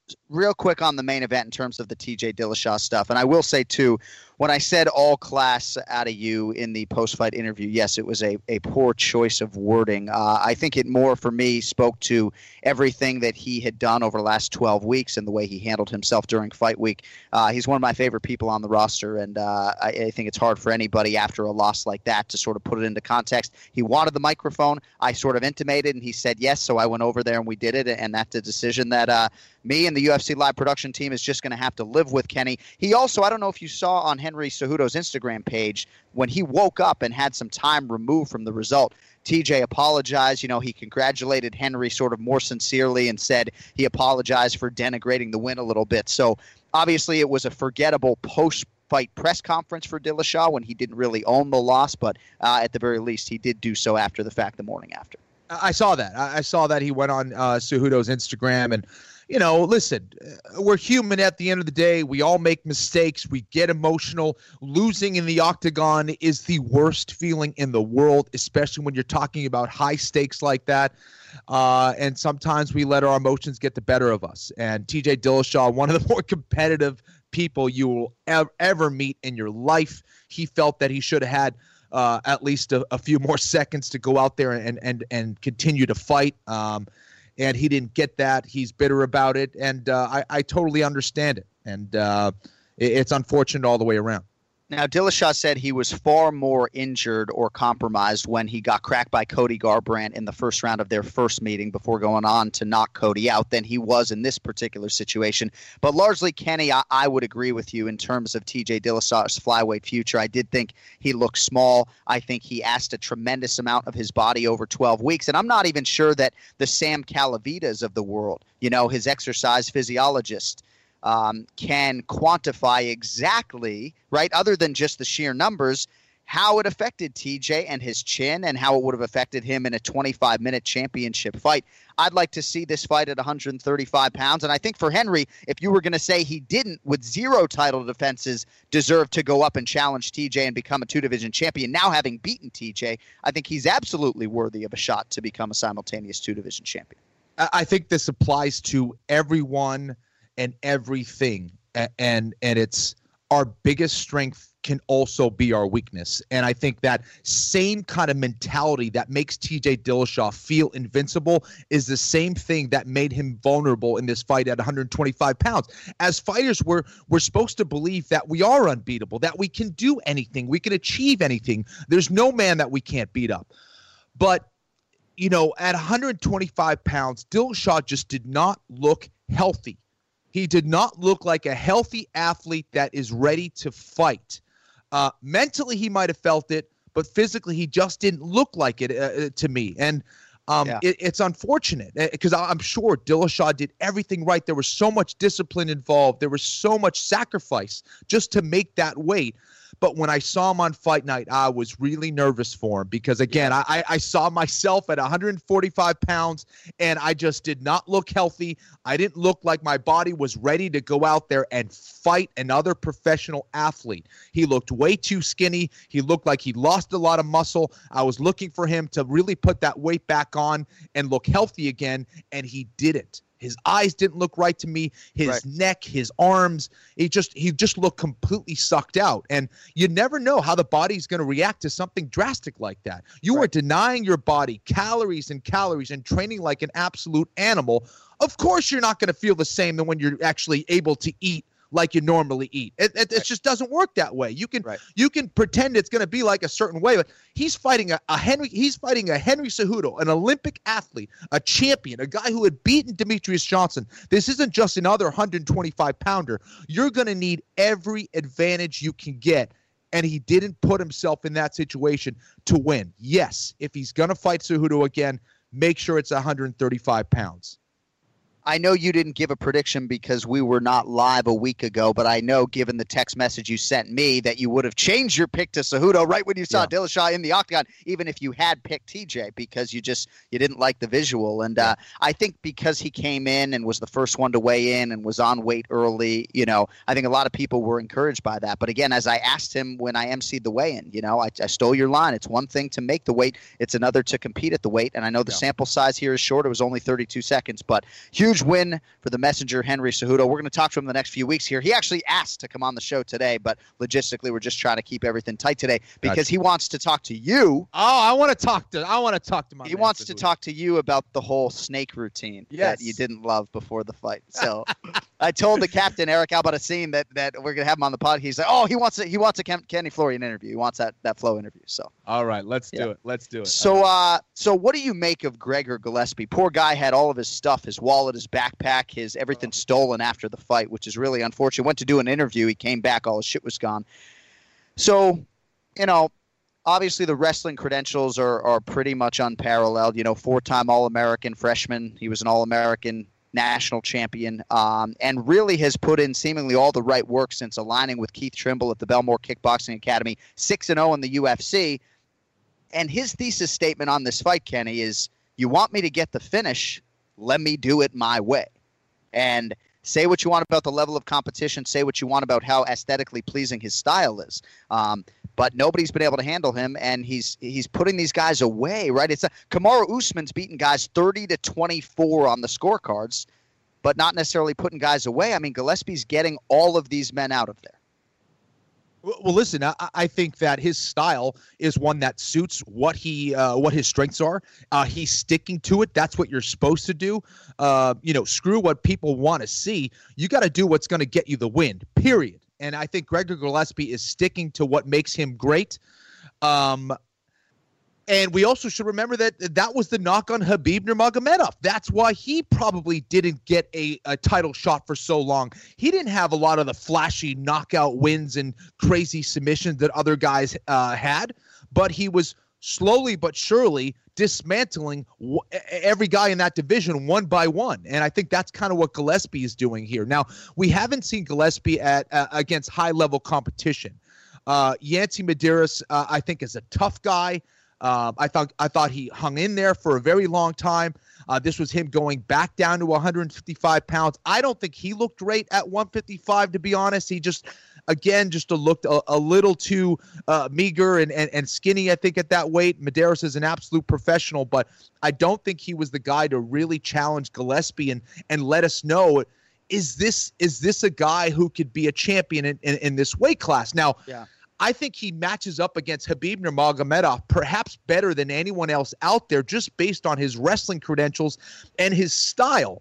real quick on the main event in terms of the T J Dillashaw stuff. And I will say, too, when I said all class out of you in the post-fight interview, yes, it was a, a poor choice of wording. Uh, I think it more, for me, spoke to everything that he had done over the last twelve weeks and the way he handled himself during fight week. Uh, he's one of my favorite people on the roster, and uh, I, I think it's hard for anybody after a loss like that to sort of put it into context. He wanted the microphone. I sort of intimated, and he said yes, so I went over there and we did it, and that's a decision that uh, me and the U F C Live production team is just going to have to live with, Kenny. He also, I don't know if you saw on Henry Cejudo's Instagram page, when he woke up and had some time removed from the result, T J apologized. You know, he congratulated Henry sort of more sincerely and said he apologized for denigrating the win a little bit. So obviously it was a forgettable post-fight press conference for Dillashaw when he didn't really own the loss, but uh, at the very least he did do so after the fact the morning after. I saw that. I saw that he went on uh, Cejudo's Instagram and, you know, listen, we're human at the end of the day. We all make mistakes. We get emotional. Losing in the octagon is the worst feeling in the world, especially when you're talking about high stakes like that. Uh, and sometimes we let our emotions get the better of us. And T J Dillashaw, one of the more competitive people you will ever, ever meet in your life, he felt that he should have had uh, at least a, a few more seconds to go out there and and and continue to fight. Um, And he didn't get that. He's bitter about it, and uh, I, I totally understand it. And uh, it, it's unfortunate all the way around. Now, Dillashaw said he was far more injured or compromised when he got cracked by Cody Garbrandt in the first round of their first meeting before going on to knock Cody out than he was in this particular situation. But largely, Kenny, I, I would agree with you in terms of T J Dillashaw's flyweight future. I did think he looked small. I think he asked a tremendous amount of his body over twelve weeks. And I'm not even sure that the Sam Calavitas of the world, you know, his exercise physiologist, Um, can quantify exactly, right, other than just the sheer numbers, how it affected T J and his chin and how it would have affected him in a twenty-five minute championship fight. I'd like to see this fight at one thirty-five pounds. And I think for Henry, if you were going to say he didn't, with zero title defenses, deserve to go up and challenge T J and become a two-division champion, now having beaten T J, I think he's absolutely worthy of a shot to become a simultaneous two-division champion. I think this applies to everyone and everything, and and it's our biggest strength can also be our weakness. And I think that same kind of mentality that makes T J Dillashaw feel invincible is the same thing that made him vulnerable in this fight at one twenty-five pounds. As fighters, we're we're supposed to believe that we are unbeatable, that we can do anything, we can achieve anything. There's no man that we can't beat up. But you know, at one twenty-five pounds, Dillashaw just did not look healthy. He did not look like a healthy athlete that is ready to fight. Uh, mentally, he might have felt it, but physically, he just didn't look like it uh, to me. And um, yeah. it, it's unfortunate because I'm sure Dillashaw did everything right. There was so much discipline involved. There was so much sacrifice just to make that weight. But when I saw him on fight night, I was really nervous for him because, again, yeah. I, I saw myself at one forty-five pounds, and I just did not look healthy. I didn't look like my body was ready to go out there and fight another professional athlete. He looked way too skinny. He looked like he lost a lot of muscle. I was looking for him to really put that weight back on and look healthy again, and he didn't. His eyes didn't look right to me. His right. neck, his arms, he just he just looked completely sucked out. And you never know how the body's going to react to something drastic like that. You right. are denying your body calories and calories and training like an absolute animal. Of course you're not going to feel the same than when you're actually able to eat like you normally eat. It, it, right. it just doesn't work that way. You can right. you can pretend it's going to be like a certain way, but he's fighting a, a Henry. He's fighting a Henry Cejudo, an Olympic athlete, a champion, a guy who had beaten Demetrius Johnson. This isn't just another one twenty-five pounder. You're going to need every advantage you can get, and he didn't put himself in that situation to win. Yes, if he's going to fight Cejudo again, make sure it's one thirty-five pounds. I know you didn't give a prediction because we were not live a week ago, but I know given the text message you sent me that you would have changed your pick to Cejudo right when you saw yeah. Dillashaw in the octagon, even if you had picked T J because you just you didn't like the visual. And uh, I think because he came in and was the first one to weigh in and was on weight early, you know, I think a lot of people were encouraged by that. But again, as I asked him when I emceed the weigh-in, you know, I, I stole your line. It's one thing to make the weight. It's another to compete at the weight. And I know the yeah. sample size here is short. It was only thirty-two seconds, but huge huge win for the messenger, Henry Cejudo. We're going to talk to him the next few weeks here. He actually asked to come on the show today, but logistically, we're just trying to keep everything tight today because gotcha. he wants to talk to you. Oh, I want to talk to. I want to talk to my. He wants to talk to you about the whole snake routine yes. that you didn't love before the fight. So, I told the captain Eric Albarracin that that we're going to have him on the pod. He's like, oh, he wants a, he wants a Ken, Kenny Florian interview. He wants that that flow interview. So. All right, let's do yeah. it. Let's do it. So, uh, so what do you make of Gregor Gillespie? Poor guy had all of his stuff, his wallet, his backpack, his everything oh. stolen after the fight, which is really unfortunate. Went to do an interview. He came back. All his shit was gone. So, you know, obviously the wrestling credentials are, are pretty much unparalleled. You know, four-time All-American freshman. He was an All-American national champion, um, and really has put in seemingly all the right work since aligning with Keith Trimble at the Belmore Kickboxing Academy, six and oh in the U F C. And his thesis statement on this fight, Kenny, is you want me to get the finish, let me do it my way. And say what you want about the level of competition, say what you want about how aesthetically pleasing his style is. Um, but nobody's been able to handle him, and he's he's putting these guys away, right? It's a, Kamaru Usman's beating guys thirty to twenty-four on the scorecards, but not necessarily putting guys away. I mean, Gillespie's getting all of these men out of there. Well, listen, I, I think that his style is one that suits what he, uh, what his strengths are. Uh, he's sticking to it. That's what you're supposed to do. Uh, you know, screw what people want to see. You got to do what's going to get you the win, period. And I think Gregor Gillespie is sticking to what makes him great. Um, and we also should remember that that was the knock on Khabib Nurmagomedov. That's why he probably didn't get a, a title shot for so long. He didn't have a lot of the flashy knockout wins and crazy submissions that other guys uh, had, but he was slowly but surely dismantling w- every guy in that division one by one. And I think that's kind of what Gillespie is doing here. Now, we haven't seen Gillespie at uh, against high-level competition. Uh, Yancy Medeiros, uh, I think, is a tough guy. Uh, I thought I thought he hung in there for a very long time. Uh, this was him going back down to one hundred fifty-five pounds. I don't think he looked great at one fifty-five, to be honest. He just, again, just looked a, a little too uh, meager and, and, and skinny, I think, at that weight. Medeiros is an absolute professional, but I don't think he was the guy to really challenge Gillespie and, and let us know, is this is this a guy who could be a champion in, in, in this weight class? Now, yeah. I think he matches up against Khabib Nurmagomedov perhaps better than anyone else out there just based on his wrestling credentials and his style.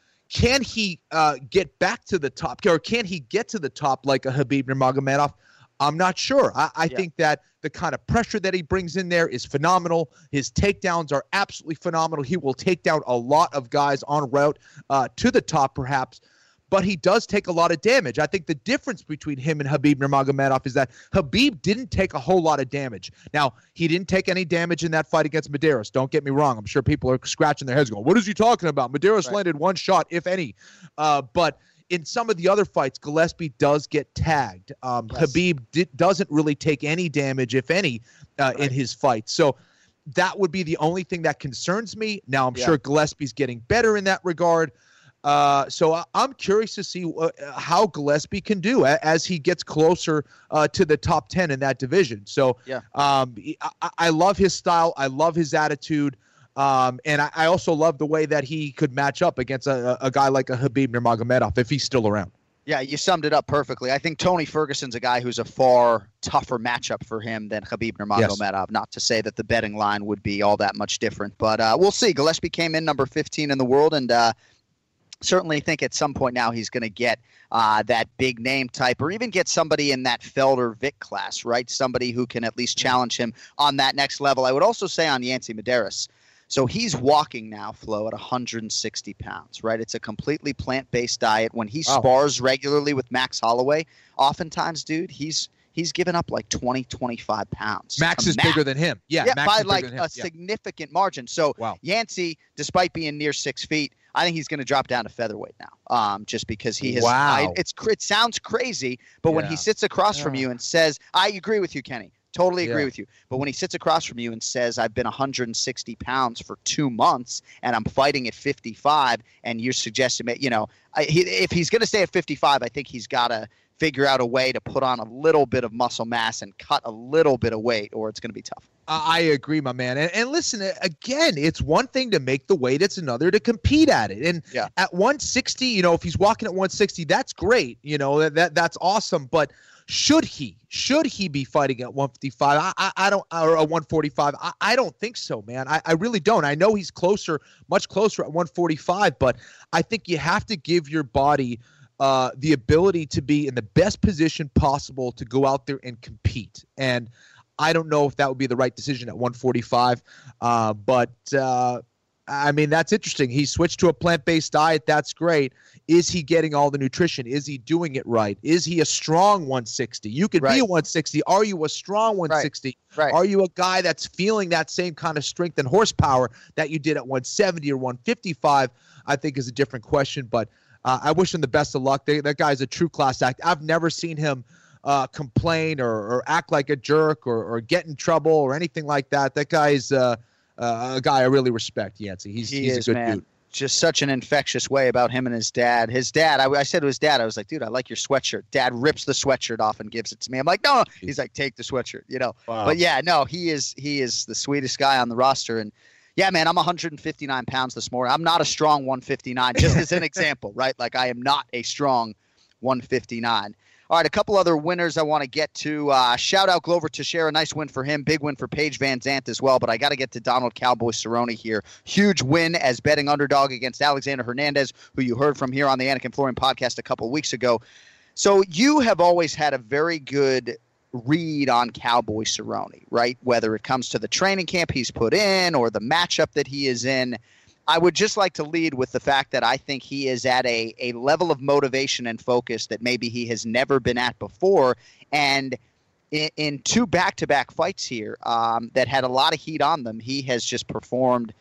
Can he uh, get back to the top, or can he get to the top like a Khabib Nurmagomedov? I'm not sure. I, I yeah. think that the kind of pressure that he brings in there is phenomenal. His takedowns are absolutely phenomenal. He will take down a lot of guys en route uh, to the top perhaps. But he does take a lot of damage. I think the difference between him and Khabib Nurmagomedov is that Khabib didn't take a whole lot of damage. Now, he didn't take any damage in that fight against Medeiros. Don't get me wrong. I'm sure people are scratching their heads going, what is he talking about? Medeiros right. landed one shot, if any. Uh, but in some of the other fights, Gillespie does get tagged. Um, yes. Khabib di- doesn't really take any damage, if any, uh, right. in his fight. So that would be the only thing that concerns me. Now, I'm yeah. sure Gillespie's getting better in that regard. Uh, so I, I'm curious to see uh, how Gillespie can do a, as he gets closer uh, to the top ten in that division. So yeah. um, I, I love his style. I love his attitude. Um, and I, I also love the way that he could match up against a, a guy like a Khabib Nurmagomedov if he's still around. Yeah, you summed it up perfectly. I think Tony Ferguson's a guy who's a far tougher matchup for him than Khabib Nurmagomedov. Yes. Not to say that the betting line would be all that much different, but uh, we'll see. Gillespie came in number fifteen in the world, and uh, certainly think at some point now he's going to get uh, that big name type, or even get somebody in that Felder Vic class, right? Somebody who can at least challenge him on that next level. I would also say on Yancy Medeiros, so he's walking now, Flo, at one hundred sixty pounds, right? It's a completely plant-based diet. When he oh. spars regularly with Max Holloway, oftentimes, dude, he's he's given up like twenty, twenty-five pounds. Max is Max. bigger than him. Yeah, yeah Max by is like bigger a than him. significant yeah. margin. So wow. Yancy, despite being near six feet, I think he's going to drop down to featherweight now, um, just because he has. Wow. I, it's it sounds crazy, but yeah. when he sits across yeah. from you and says, "I agree with you, Kenny. Totally agree yeah. with you." But when he sits across from you and says, "I've been one hundred sixty pounds for two months and I'm fighting at fifty-five," and you're suggesting, you know, I, he, if he's going to stay at fifty-five, I think he's got to figure out a way to put on a little bit of muscle mass and cut a little bit of weight, or it's going to be tough. I agree, my man. And, and listen, again, it's one thing to make the weight. It's another to compete at it. And yeah. at one sixty, you know, if he's walking at one sixty, that's great. You know, that, that that's awesome. But should he? Should he be fighting at one fifty-five? I, I, I don't, or a one forty-five. I, I don't think so, man. I, I really don't. I know he's closer, much closer at one forty-five, but I think you have to give your body uh, the ability to be in the best position possible to go out there and compete. And I don't know if that would be the right decision at one forty-five, uh, but uh, I mean, that's interesting. He switched to a plant-based diet. That's great. Is he getting all the nutrition? Is he doing it right? Is he a strong one sixty? You could right. be a one sixty. Are you a strong one sixty? Right. Right. Are you a guy that's feeling that same kind of strength and horsepower that you did at one seventy or one fifty-five? I think is a different question, but uh, I wish him the best of luck. They, that guy's a true class act. I've never seen him Uh, complain or, or act like a jerk or, or get in trouble or anything like that. That guy's uh, uh, a guy I really respect, Yancey. He's, he he's is, a good man. dude. Just such an infectious way about him and his dad. His dad, I, I said to his dad, I was like, dude, I like your sweatshirt. Dad rips the sweatshirt off and gives it to me. I'm like, no. He's like, take the sweatshirt, you know. Wow. But yeah, no, he is he is the sweetest guy on the roster. And yeah, man, I'm one hundred fifty-nine pounds this morning. I'm not a strong one fifty-nine, just as an example, right? Like I am not a strong one fifty-nine. All right, a couple other winners I want to get to. Uh, shout out Glover Teixeira, nice win for him. Big win for Paige Van Zandt as well, but I got to get to Donald Cowboy Cerrone here. Huge win as betting underdog against Alexander Hernandez, who you heard from here on the Anik and Florian podcast a couple weeks ago. So you have always had a very good read on Cowboy Cerrone, right? Whether it comes to the training camp he's put in or the matchup that he is in. I would just like to lead with the fact that I think he is at a, a level of motivation and focus that maybe he has never been at before. And in, in two back-to-back fights here um, that had a lot of heat on them, he has just performed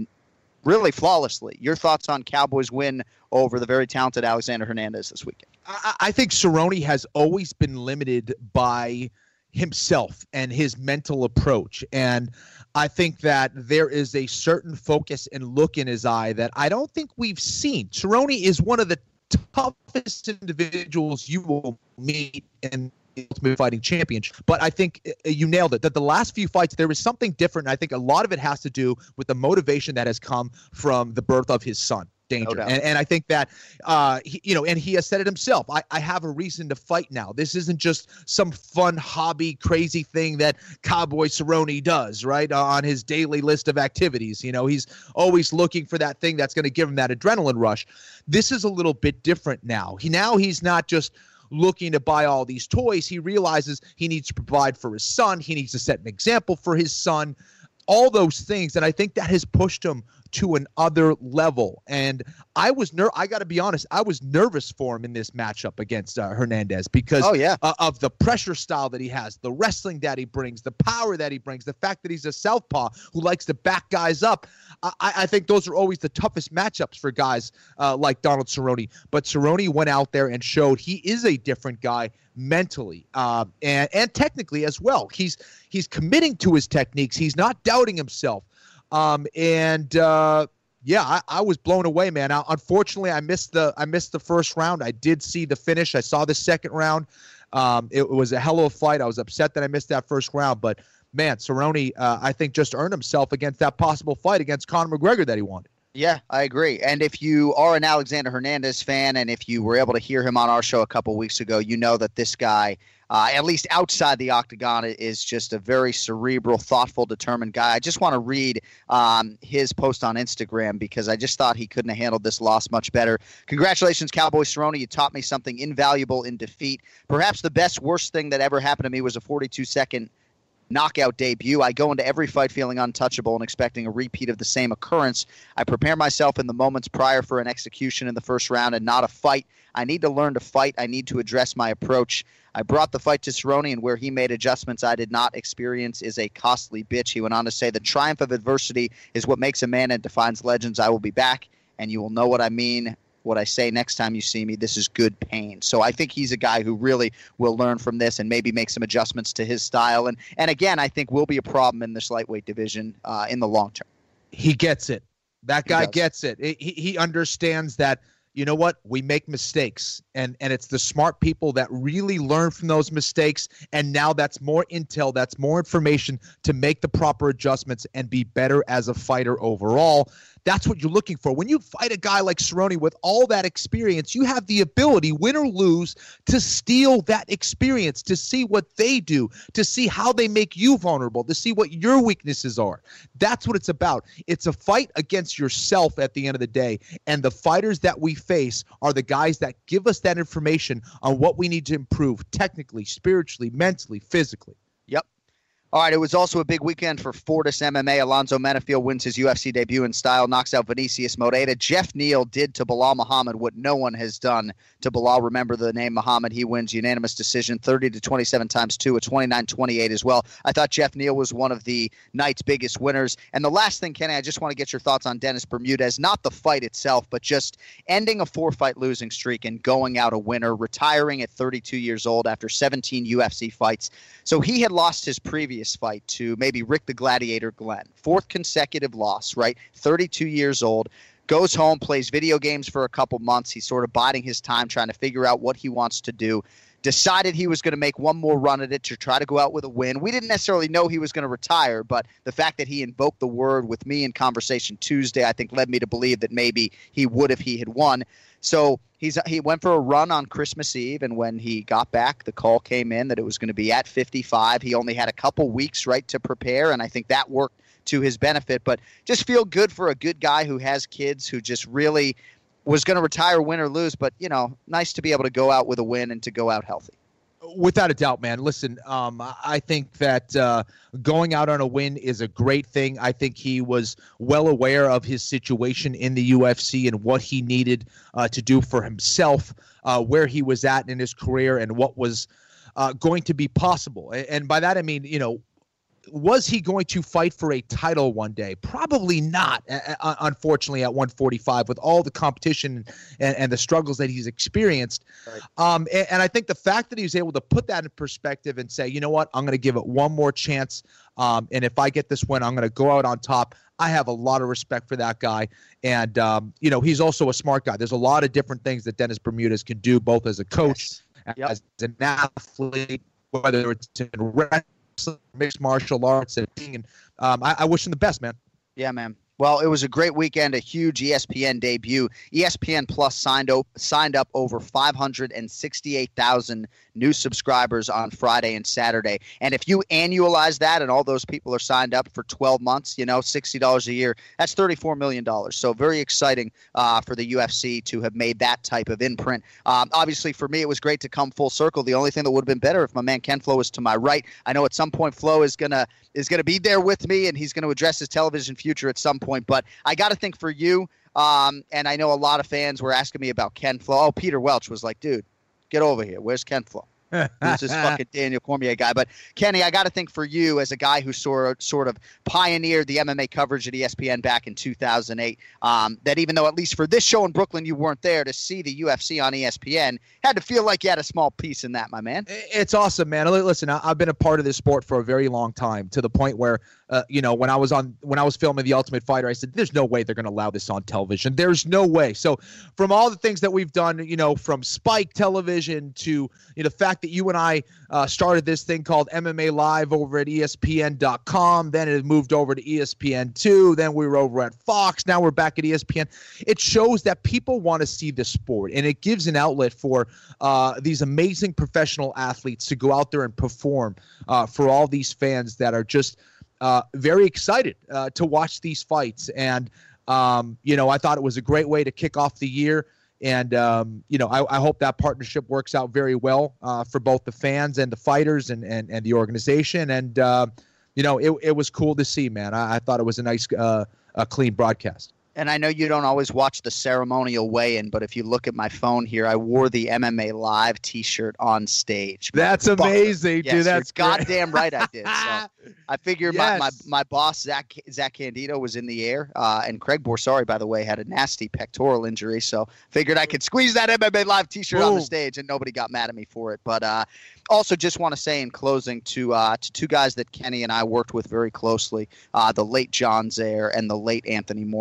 really flawlessly. Your thoughts on Cowboys' win over the very talented Alexander Hernandez this weekend? I, I think Cerrone has always been limited by himself and his mental approach. And I think that there is a certain focus and look in his eye that I don't think we've seen. Cerrone is one of the toughest individuals you will meet in the Ultimate Fighting Championship. But I think you nailed it, that the last few fights, there is something different. And I think a lot of it has to do with the motivation that has come from the birth of his son. Danger. No and, and I think that, uh, he, you know, and he has said it himself. I, I have a reason to fight now. This isn't just some fun hobby, crazy thing that Cowboy Cerrone does, right, uh, on his daily list of activities. You know, he's always looking for that thing that's going to give him that adrenaline rush. This is a little bit different now. He now he's not just looking to buy all these toys. He realizes he needs to provide for his son. He needs to set an example for his son. All those things. And I think that has pushed him to an other level. And I was ner- I got to be honest, I was nervous for him in this matchup against uh, Hernandez because oh, yeah. uh, of the pressure style that he has, the wrestling that he brings, the power that he brings, the fact that he's a southpaw who likes to back guys up. I, I think those are always the toughest matchups for guys uh, like Donald Cerrone. But Cerrone went out there and showed he is a different guy mentally uh, and and technically as well. He's he's committing to his techniques. He's not doubting himself. Um, and uh, yeah, I, I was blown away, man. I, unfortunately, I missed the I missed the first round. I did see the finish. I saw the second round. Um, it, it was a hell of a fight. I was upset that I missed that first round, but man, Cerrone, uh, I think just earned himself against that possible fight against Conor McGregor that he wanted. Yeah, I agree. And if you are an Alexander Hernandez fan, and if you were able to hear him on our show a couple weeks ago, you know that this guy, uh, at least outside the octagon, is just a very cerebral, thoughtful, determined guy. I just want to read um, his post on Instagram because I just thought he couldn't have handled this loss much better. Congratulations, Cowboy Cerrone. You taught me something invaluable in defeat. Perhaps the best, worst thing that ever happened to me was a forty-two second knockout debut. I go into every fight feeling untouchable and expecting a repeat of the same occurrence. I prepare myself in the moments prior for an execution in the first round and not a fight. I need to learn to fight. I need to address my approach. I brought the fight to Cerrone, and where he made adjustments I did not experience is a costly bitch. He went on to say, the triumph of adversity is what makes a man and defines legends. I will be back, and you will know what I mean. What I say next time you see me, this is good pain. So I think he's a guy who really will learn from this and maybe make some adjustments to his style. And and again, I think will be a problem in this lightweight division uh, in the long term. He gets it. That guy does. gets it. He, he understands that you know what? We make mistakes, and and it's the smart people that really learn from those mistakes, and now that's more intel, that's more information to make the proper adjustments and be better as a fighter overall. That's what you're looking for. When you fight a guy like Cerrone with all that experience, you have the ability, win or lose, to steal that experience, to see what they do, to see how they make you vulnerable, to see what your weaknesses are. That's what it's about. It's a fight against yourself at the end of the day, and the fighters that we face are the guys that give us that information on what we need to improve technically, spiritually, mentally, physically. Yep. All right, it was also a big weekend for Fortis M M A. Alonzo Menafiel wins his U F C debut in style, knocks out Vinicius Moreira. Jeff Neal did to Bilal Muhammad what no one has done to Bilal. Remember the name Muhammad. He wins unanimous decision, thirty to twenty-seven times two, a twenty-nine twenty-eight as well. I thought Jeff Neal was one of the night's biggest winners. And the last thing, Kenny, I just want to get your thoughts on Dennis Bermudez. Not the fight itself, but just ending a four-fight losing streak and going out a winner, retiring at thirty-two years old after seventeen U F C fights. So he had lost his previous fight to maybe Rick the Gladiator Glenn. Fourth consecutive loss, right? thirty-two years old. Goes home, plays video games for a couple months. He's sort of biding his time, trying to figure out what he wants to do. Decided he was going to make one more run at it to try to go out with a win. We didn't necessarily know he was going to retire, but the fact that he invoked the word with me in conversation Tuesday, I think led me to believe that maybe he would if he had won. So he's he went for a run on Christmas Eve, and when he got back, the call came in that it was going to be at fifty-five. He only had a couple weeks, right, to prepare, and I think that worked to his benefit. But just feel good for a good guy who has kids, who just really was going to retire, win or lose. But, you know, nice to be able to go out with a win and to go out healthy. Without a doubt, man. Listen, um, I think that uh, going out on a win is a great thing. I think he was well aware of his situation in the U F C and what he needed uh, to do for himself, uh, where he was at in his career, and what was uh, going to be possible. And by that, I mean, you know, was he going to fight for a title one day? Probably not, uh, unfortunately, at one forty-five with all the competition and, and the struggles that he's experienced. Right. Um, and, and I think the fact that he was able to put that in perspective and say, you know what, I'm going to give it one more chance. Um, and if I get this win, I'm going to go out on top. I have a lot of respect for that guy. And, um, you know, he's also a smart guy. There's a lot of different things that Dennis Bermudez can do, both as a coach, yes. Yep. as an athlete, whether it's in wrestling, mixed martial arts, and and um, I, I wish him the best, man. Yeah, man. Well, it was a great weekend, a huge E S P N debut. E S P N Plus signed up, signed up over five hundred sixty-eight thousand new subscribers on Friday and Saturday. And if you annualize that, and all those people are signed up for twelve months, you know, sixty dollars a year, that's thirty-four million dollars. So very exciting uh, for the U F C to have made that type of imprint. Um, obviously, for me, it was great to come full circle. The only thing that would have been better if my man Ken Flo was to my right. I know at some point Flo is going to is going to be there with me, and he's going to address his television future at some point. But I got to think for you, um, and I know a lot of fans were asking me about Ken Flo. Oh, Peter Welch was like, dude, get over here. Where's Ken Flo? Who's this fucking Daniel Cormier guy? But Kenny, I got to think for you, as a guy who sort of, sort of pioneered the M M A coverage at E S P N back in two thousand eight, um, that even though at least for this show in Brooklyn you weren't there, to see the U F C on E S P N had to feel like you had a small piece in that, my man. It's awesome, man. Listen, I've been a part of this sport for a very long time, to the point where, uh, you know, when I was on when I was filming The Ultimate Fighter, I said, "There's no way they're going to allow this on television. There's no way." So, from all the things that we've done, you know, from Spike Television to, you know, the fact that you and I uh, started this thing called M M A Live over at E S P N dot com, then it moved over to E S P N two, then we were over at Fox, now we're back at E S P N. It shows that people want to see the sport, and it gives an outlet for uh, these amazing professional athletes to go out there and perform uh, for all these fans that are just uh, very excited uh, to watch these fights. And, um, you know, I thought it was a great way to kick off the year. And, um, you know, I, I hope that partnership works out very well uh, for both the fans and the fighters and, and, and the organization. And, uh, you know, it, it was cool to see, man. I, I thought it was a nice, uh, a clean broadcast. And I know you don't always watch the ceremonial weigh-in, but if you look at my phone here, I wore the M M A Live T-shirt on stage. That's amazing, yes, dude. That's you're goddamn right I did. So I figured yes. my, my, my boss, Zach Zach Candido, was in the air. Uh, and Craig Borsari, by the way, had a nasty pectoral injury. So figured I could squeeze that M M A Live T-shirt Boom. on the stage, and nobody got mad at me for it. But uh, also just want to say in closing to uh, to two guys that Kenny and I worked with very closely, uh, the late John Zaire and the late Anthony Moormile.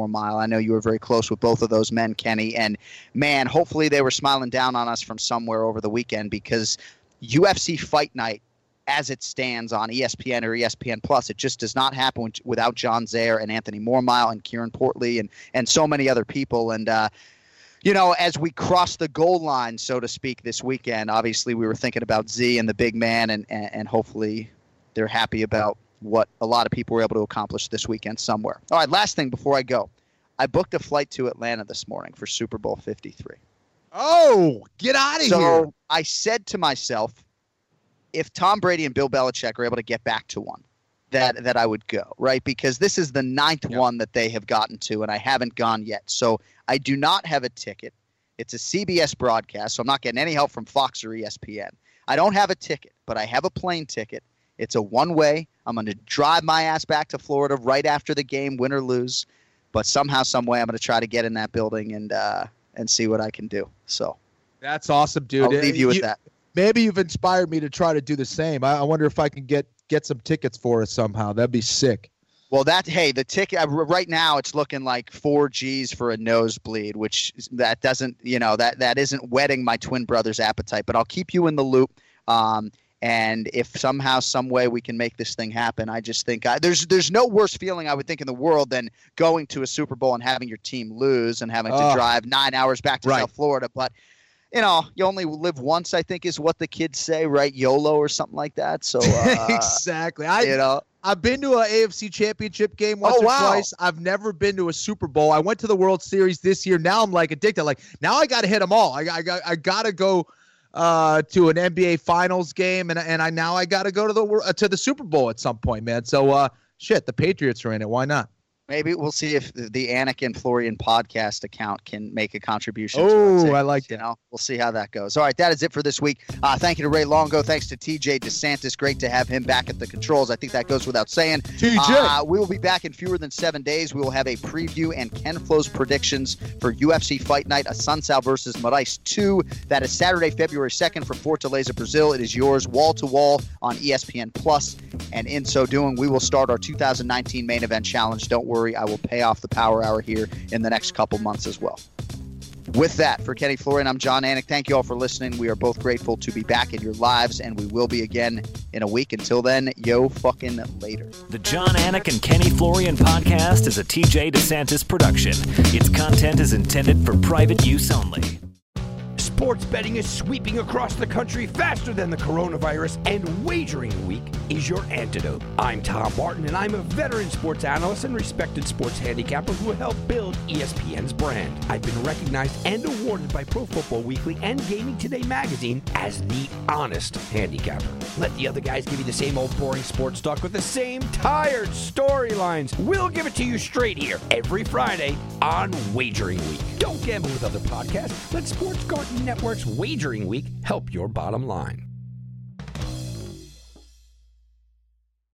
I know you were very close with both of those men, Kenny. And, man, hopefully they were smiling down on us from somewhere over the weekend, because U F C Fight Night, as it stands on E S P N or E S P N Plus, it just does not happen without John Zayer and Anthony Mormile and Kieran Portley and, and so many other people. And, uh, you know, as we cross the goal line, so to speak, this weekend, obviously we were thinking about Z and the big man, and, and, and hopefully they're happy about what a lot of people were able to accomplish this weekend somewhere. All right, last thing before I go. I booked a flight to Atlanta this morning for Super Bowl fifty-three. Oh, get out of so here. So I said to myself, if Tom Brady and Bill Belichick are able to get back to one, that that I would go, right? Because this is the ninth yep. one that they have gotten to, and I haven't gone yet. So I do not have a ticket. It's a C B S broadcast, so I'm not getting any help from Fox or E S P N. I don't have a ticket, but I have a plane ticket. It's a one-way. I'm going to drive my ass back to Florida right after the game, win or lose. But somehow, some way, I'm going to try to get in that building and uh, and see what I can do. So that's awesome, dude. I'll leave you with you, that. Maybe you've inspired me to try to do the same. I, I wonder if I can get, get some tickets for us somehow. That'd be sick. Well, that hey, the ticket right now it's looking like four G's for a nosebleed, which that doesn't, you know, that that isn't whetting my twin brother's appetite. But I'll keep you in the loop. Um, and if somehow, some way we can make this thing happen, I just think I, there's there's no worse feeling I would think in the world than going to a Super Bowl and having your team lose and having oh, to drive nine hours back to right. South Florida. But you know, you only live once, I think is what the kids say, right? YOLO or something like that. So uh, exactly. I, you know, I've been to an A F C Championship game once oh, or wow. twice. I've never been to a Super Bowl. I went to the World Series this year. Now I'm like addicted. Like now I got to hit them all. I, I, I got to go uh, to an N B A Finals game, and and I now I got to go to the uh, to the Super Bowl at some point, man. So uh, shit, the Patriots are in it. Why not? Maybe we'll see if the Anik and Florian podcast account can make a contribution. Oh, I like you that. know, we'll see how that goes. All right, that is it for this week. Uh, thank you to Ray Longo. Thanks to T J DeSantis. Great to have him back at the controls. I think that goes without saying. T J. Uh, we will be back in fewer than seven days. We will have a preview and Ken Flo's predictions for U F C Fight Night, Assunção versus Moraes two. That is Saturday, February second from Fortaleza, Brazil. It is yours wall-to-wall on E S P N Plus. And in so doing, we will start our two thousand nineteen main event challenge. Don't worry, I will pay off the power hour here in the next couple months as well. With that, for Kenny Florian, I'm John Anik. Thank you all for listening. We are both grateful to be back in your lives, and we will be again in a week. Until then, yo fucking later. The John Anik and Kenny Florian podcast is a T J DeSantis production. Its content is intended for private use only. Sports betting is sweeping across the country faster than the coronavirus, and Wagering Week is your antidote. I'm Tom Barton, and I'm a veteran sports analyst and respected sports handicapper who helped build E S P N's brand. I've been recognized and awarded by Pro Football Weekly and Gaming Today magazine as the honest handicapper. Let the other guys give you the same old boring sports talk with the same tired storylines. We'll give it to you straight here every Friday on Wagering Week. Don't gamble with other podcasts. Let Sports Garden Network's Wagering Week help your bottom line.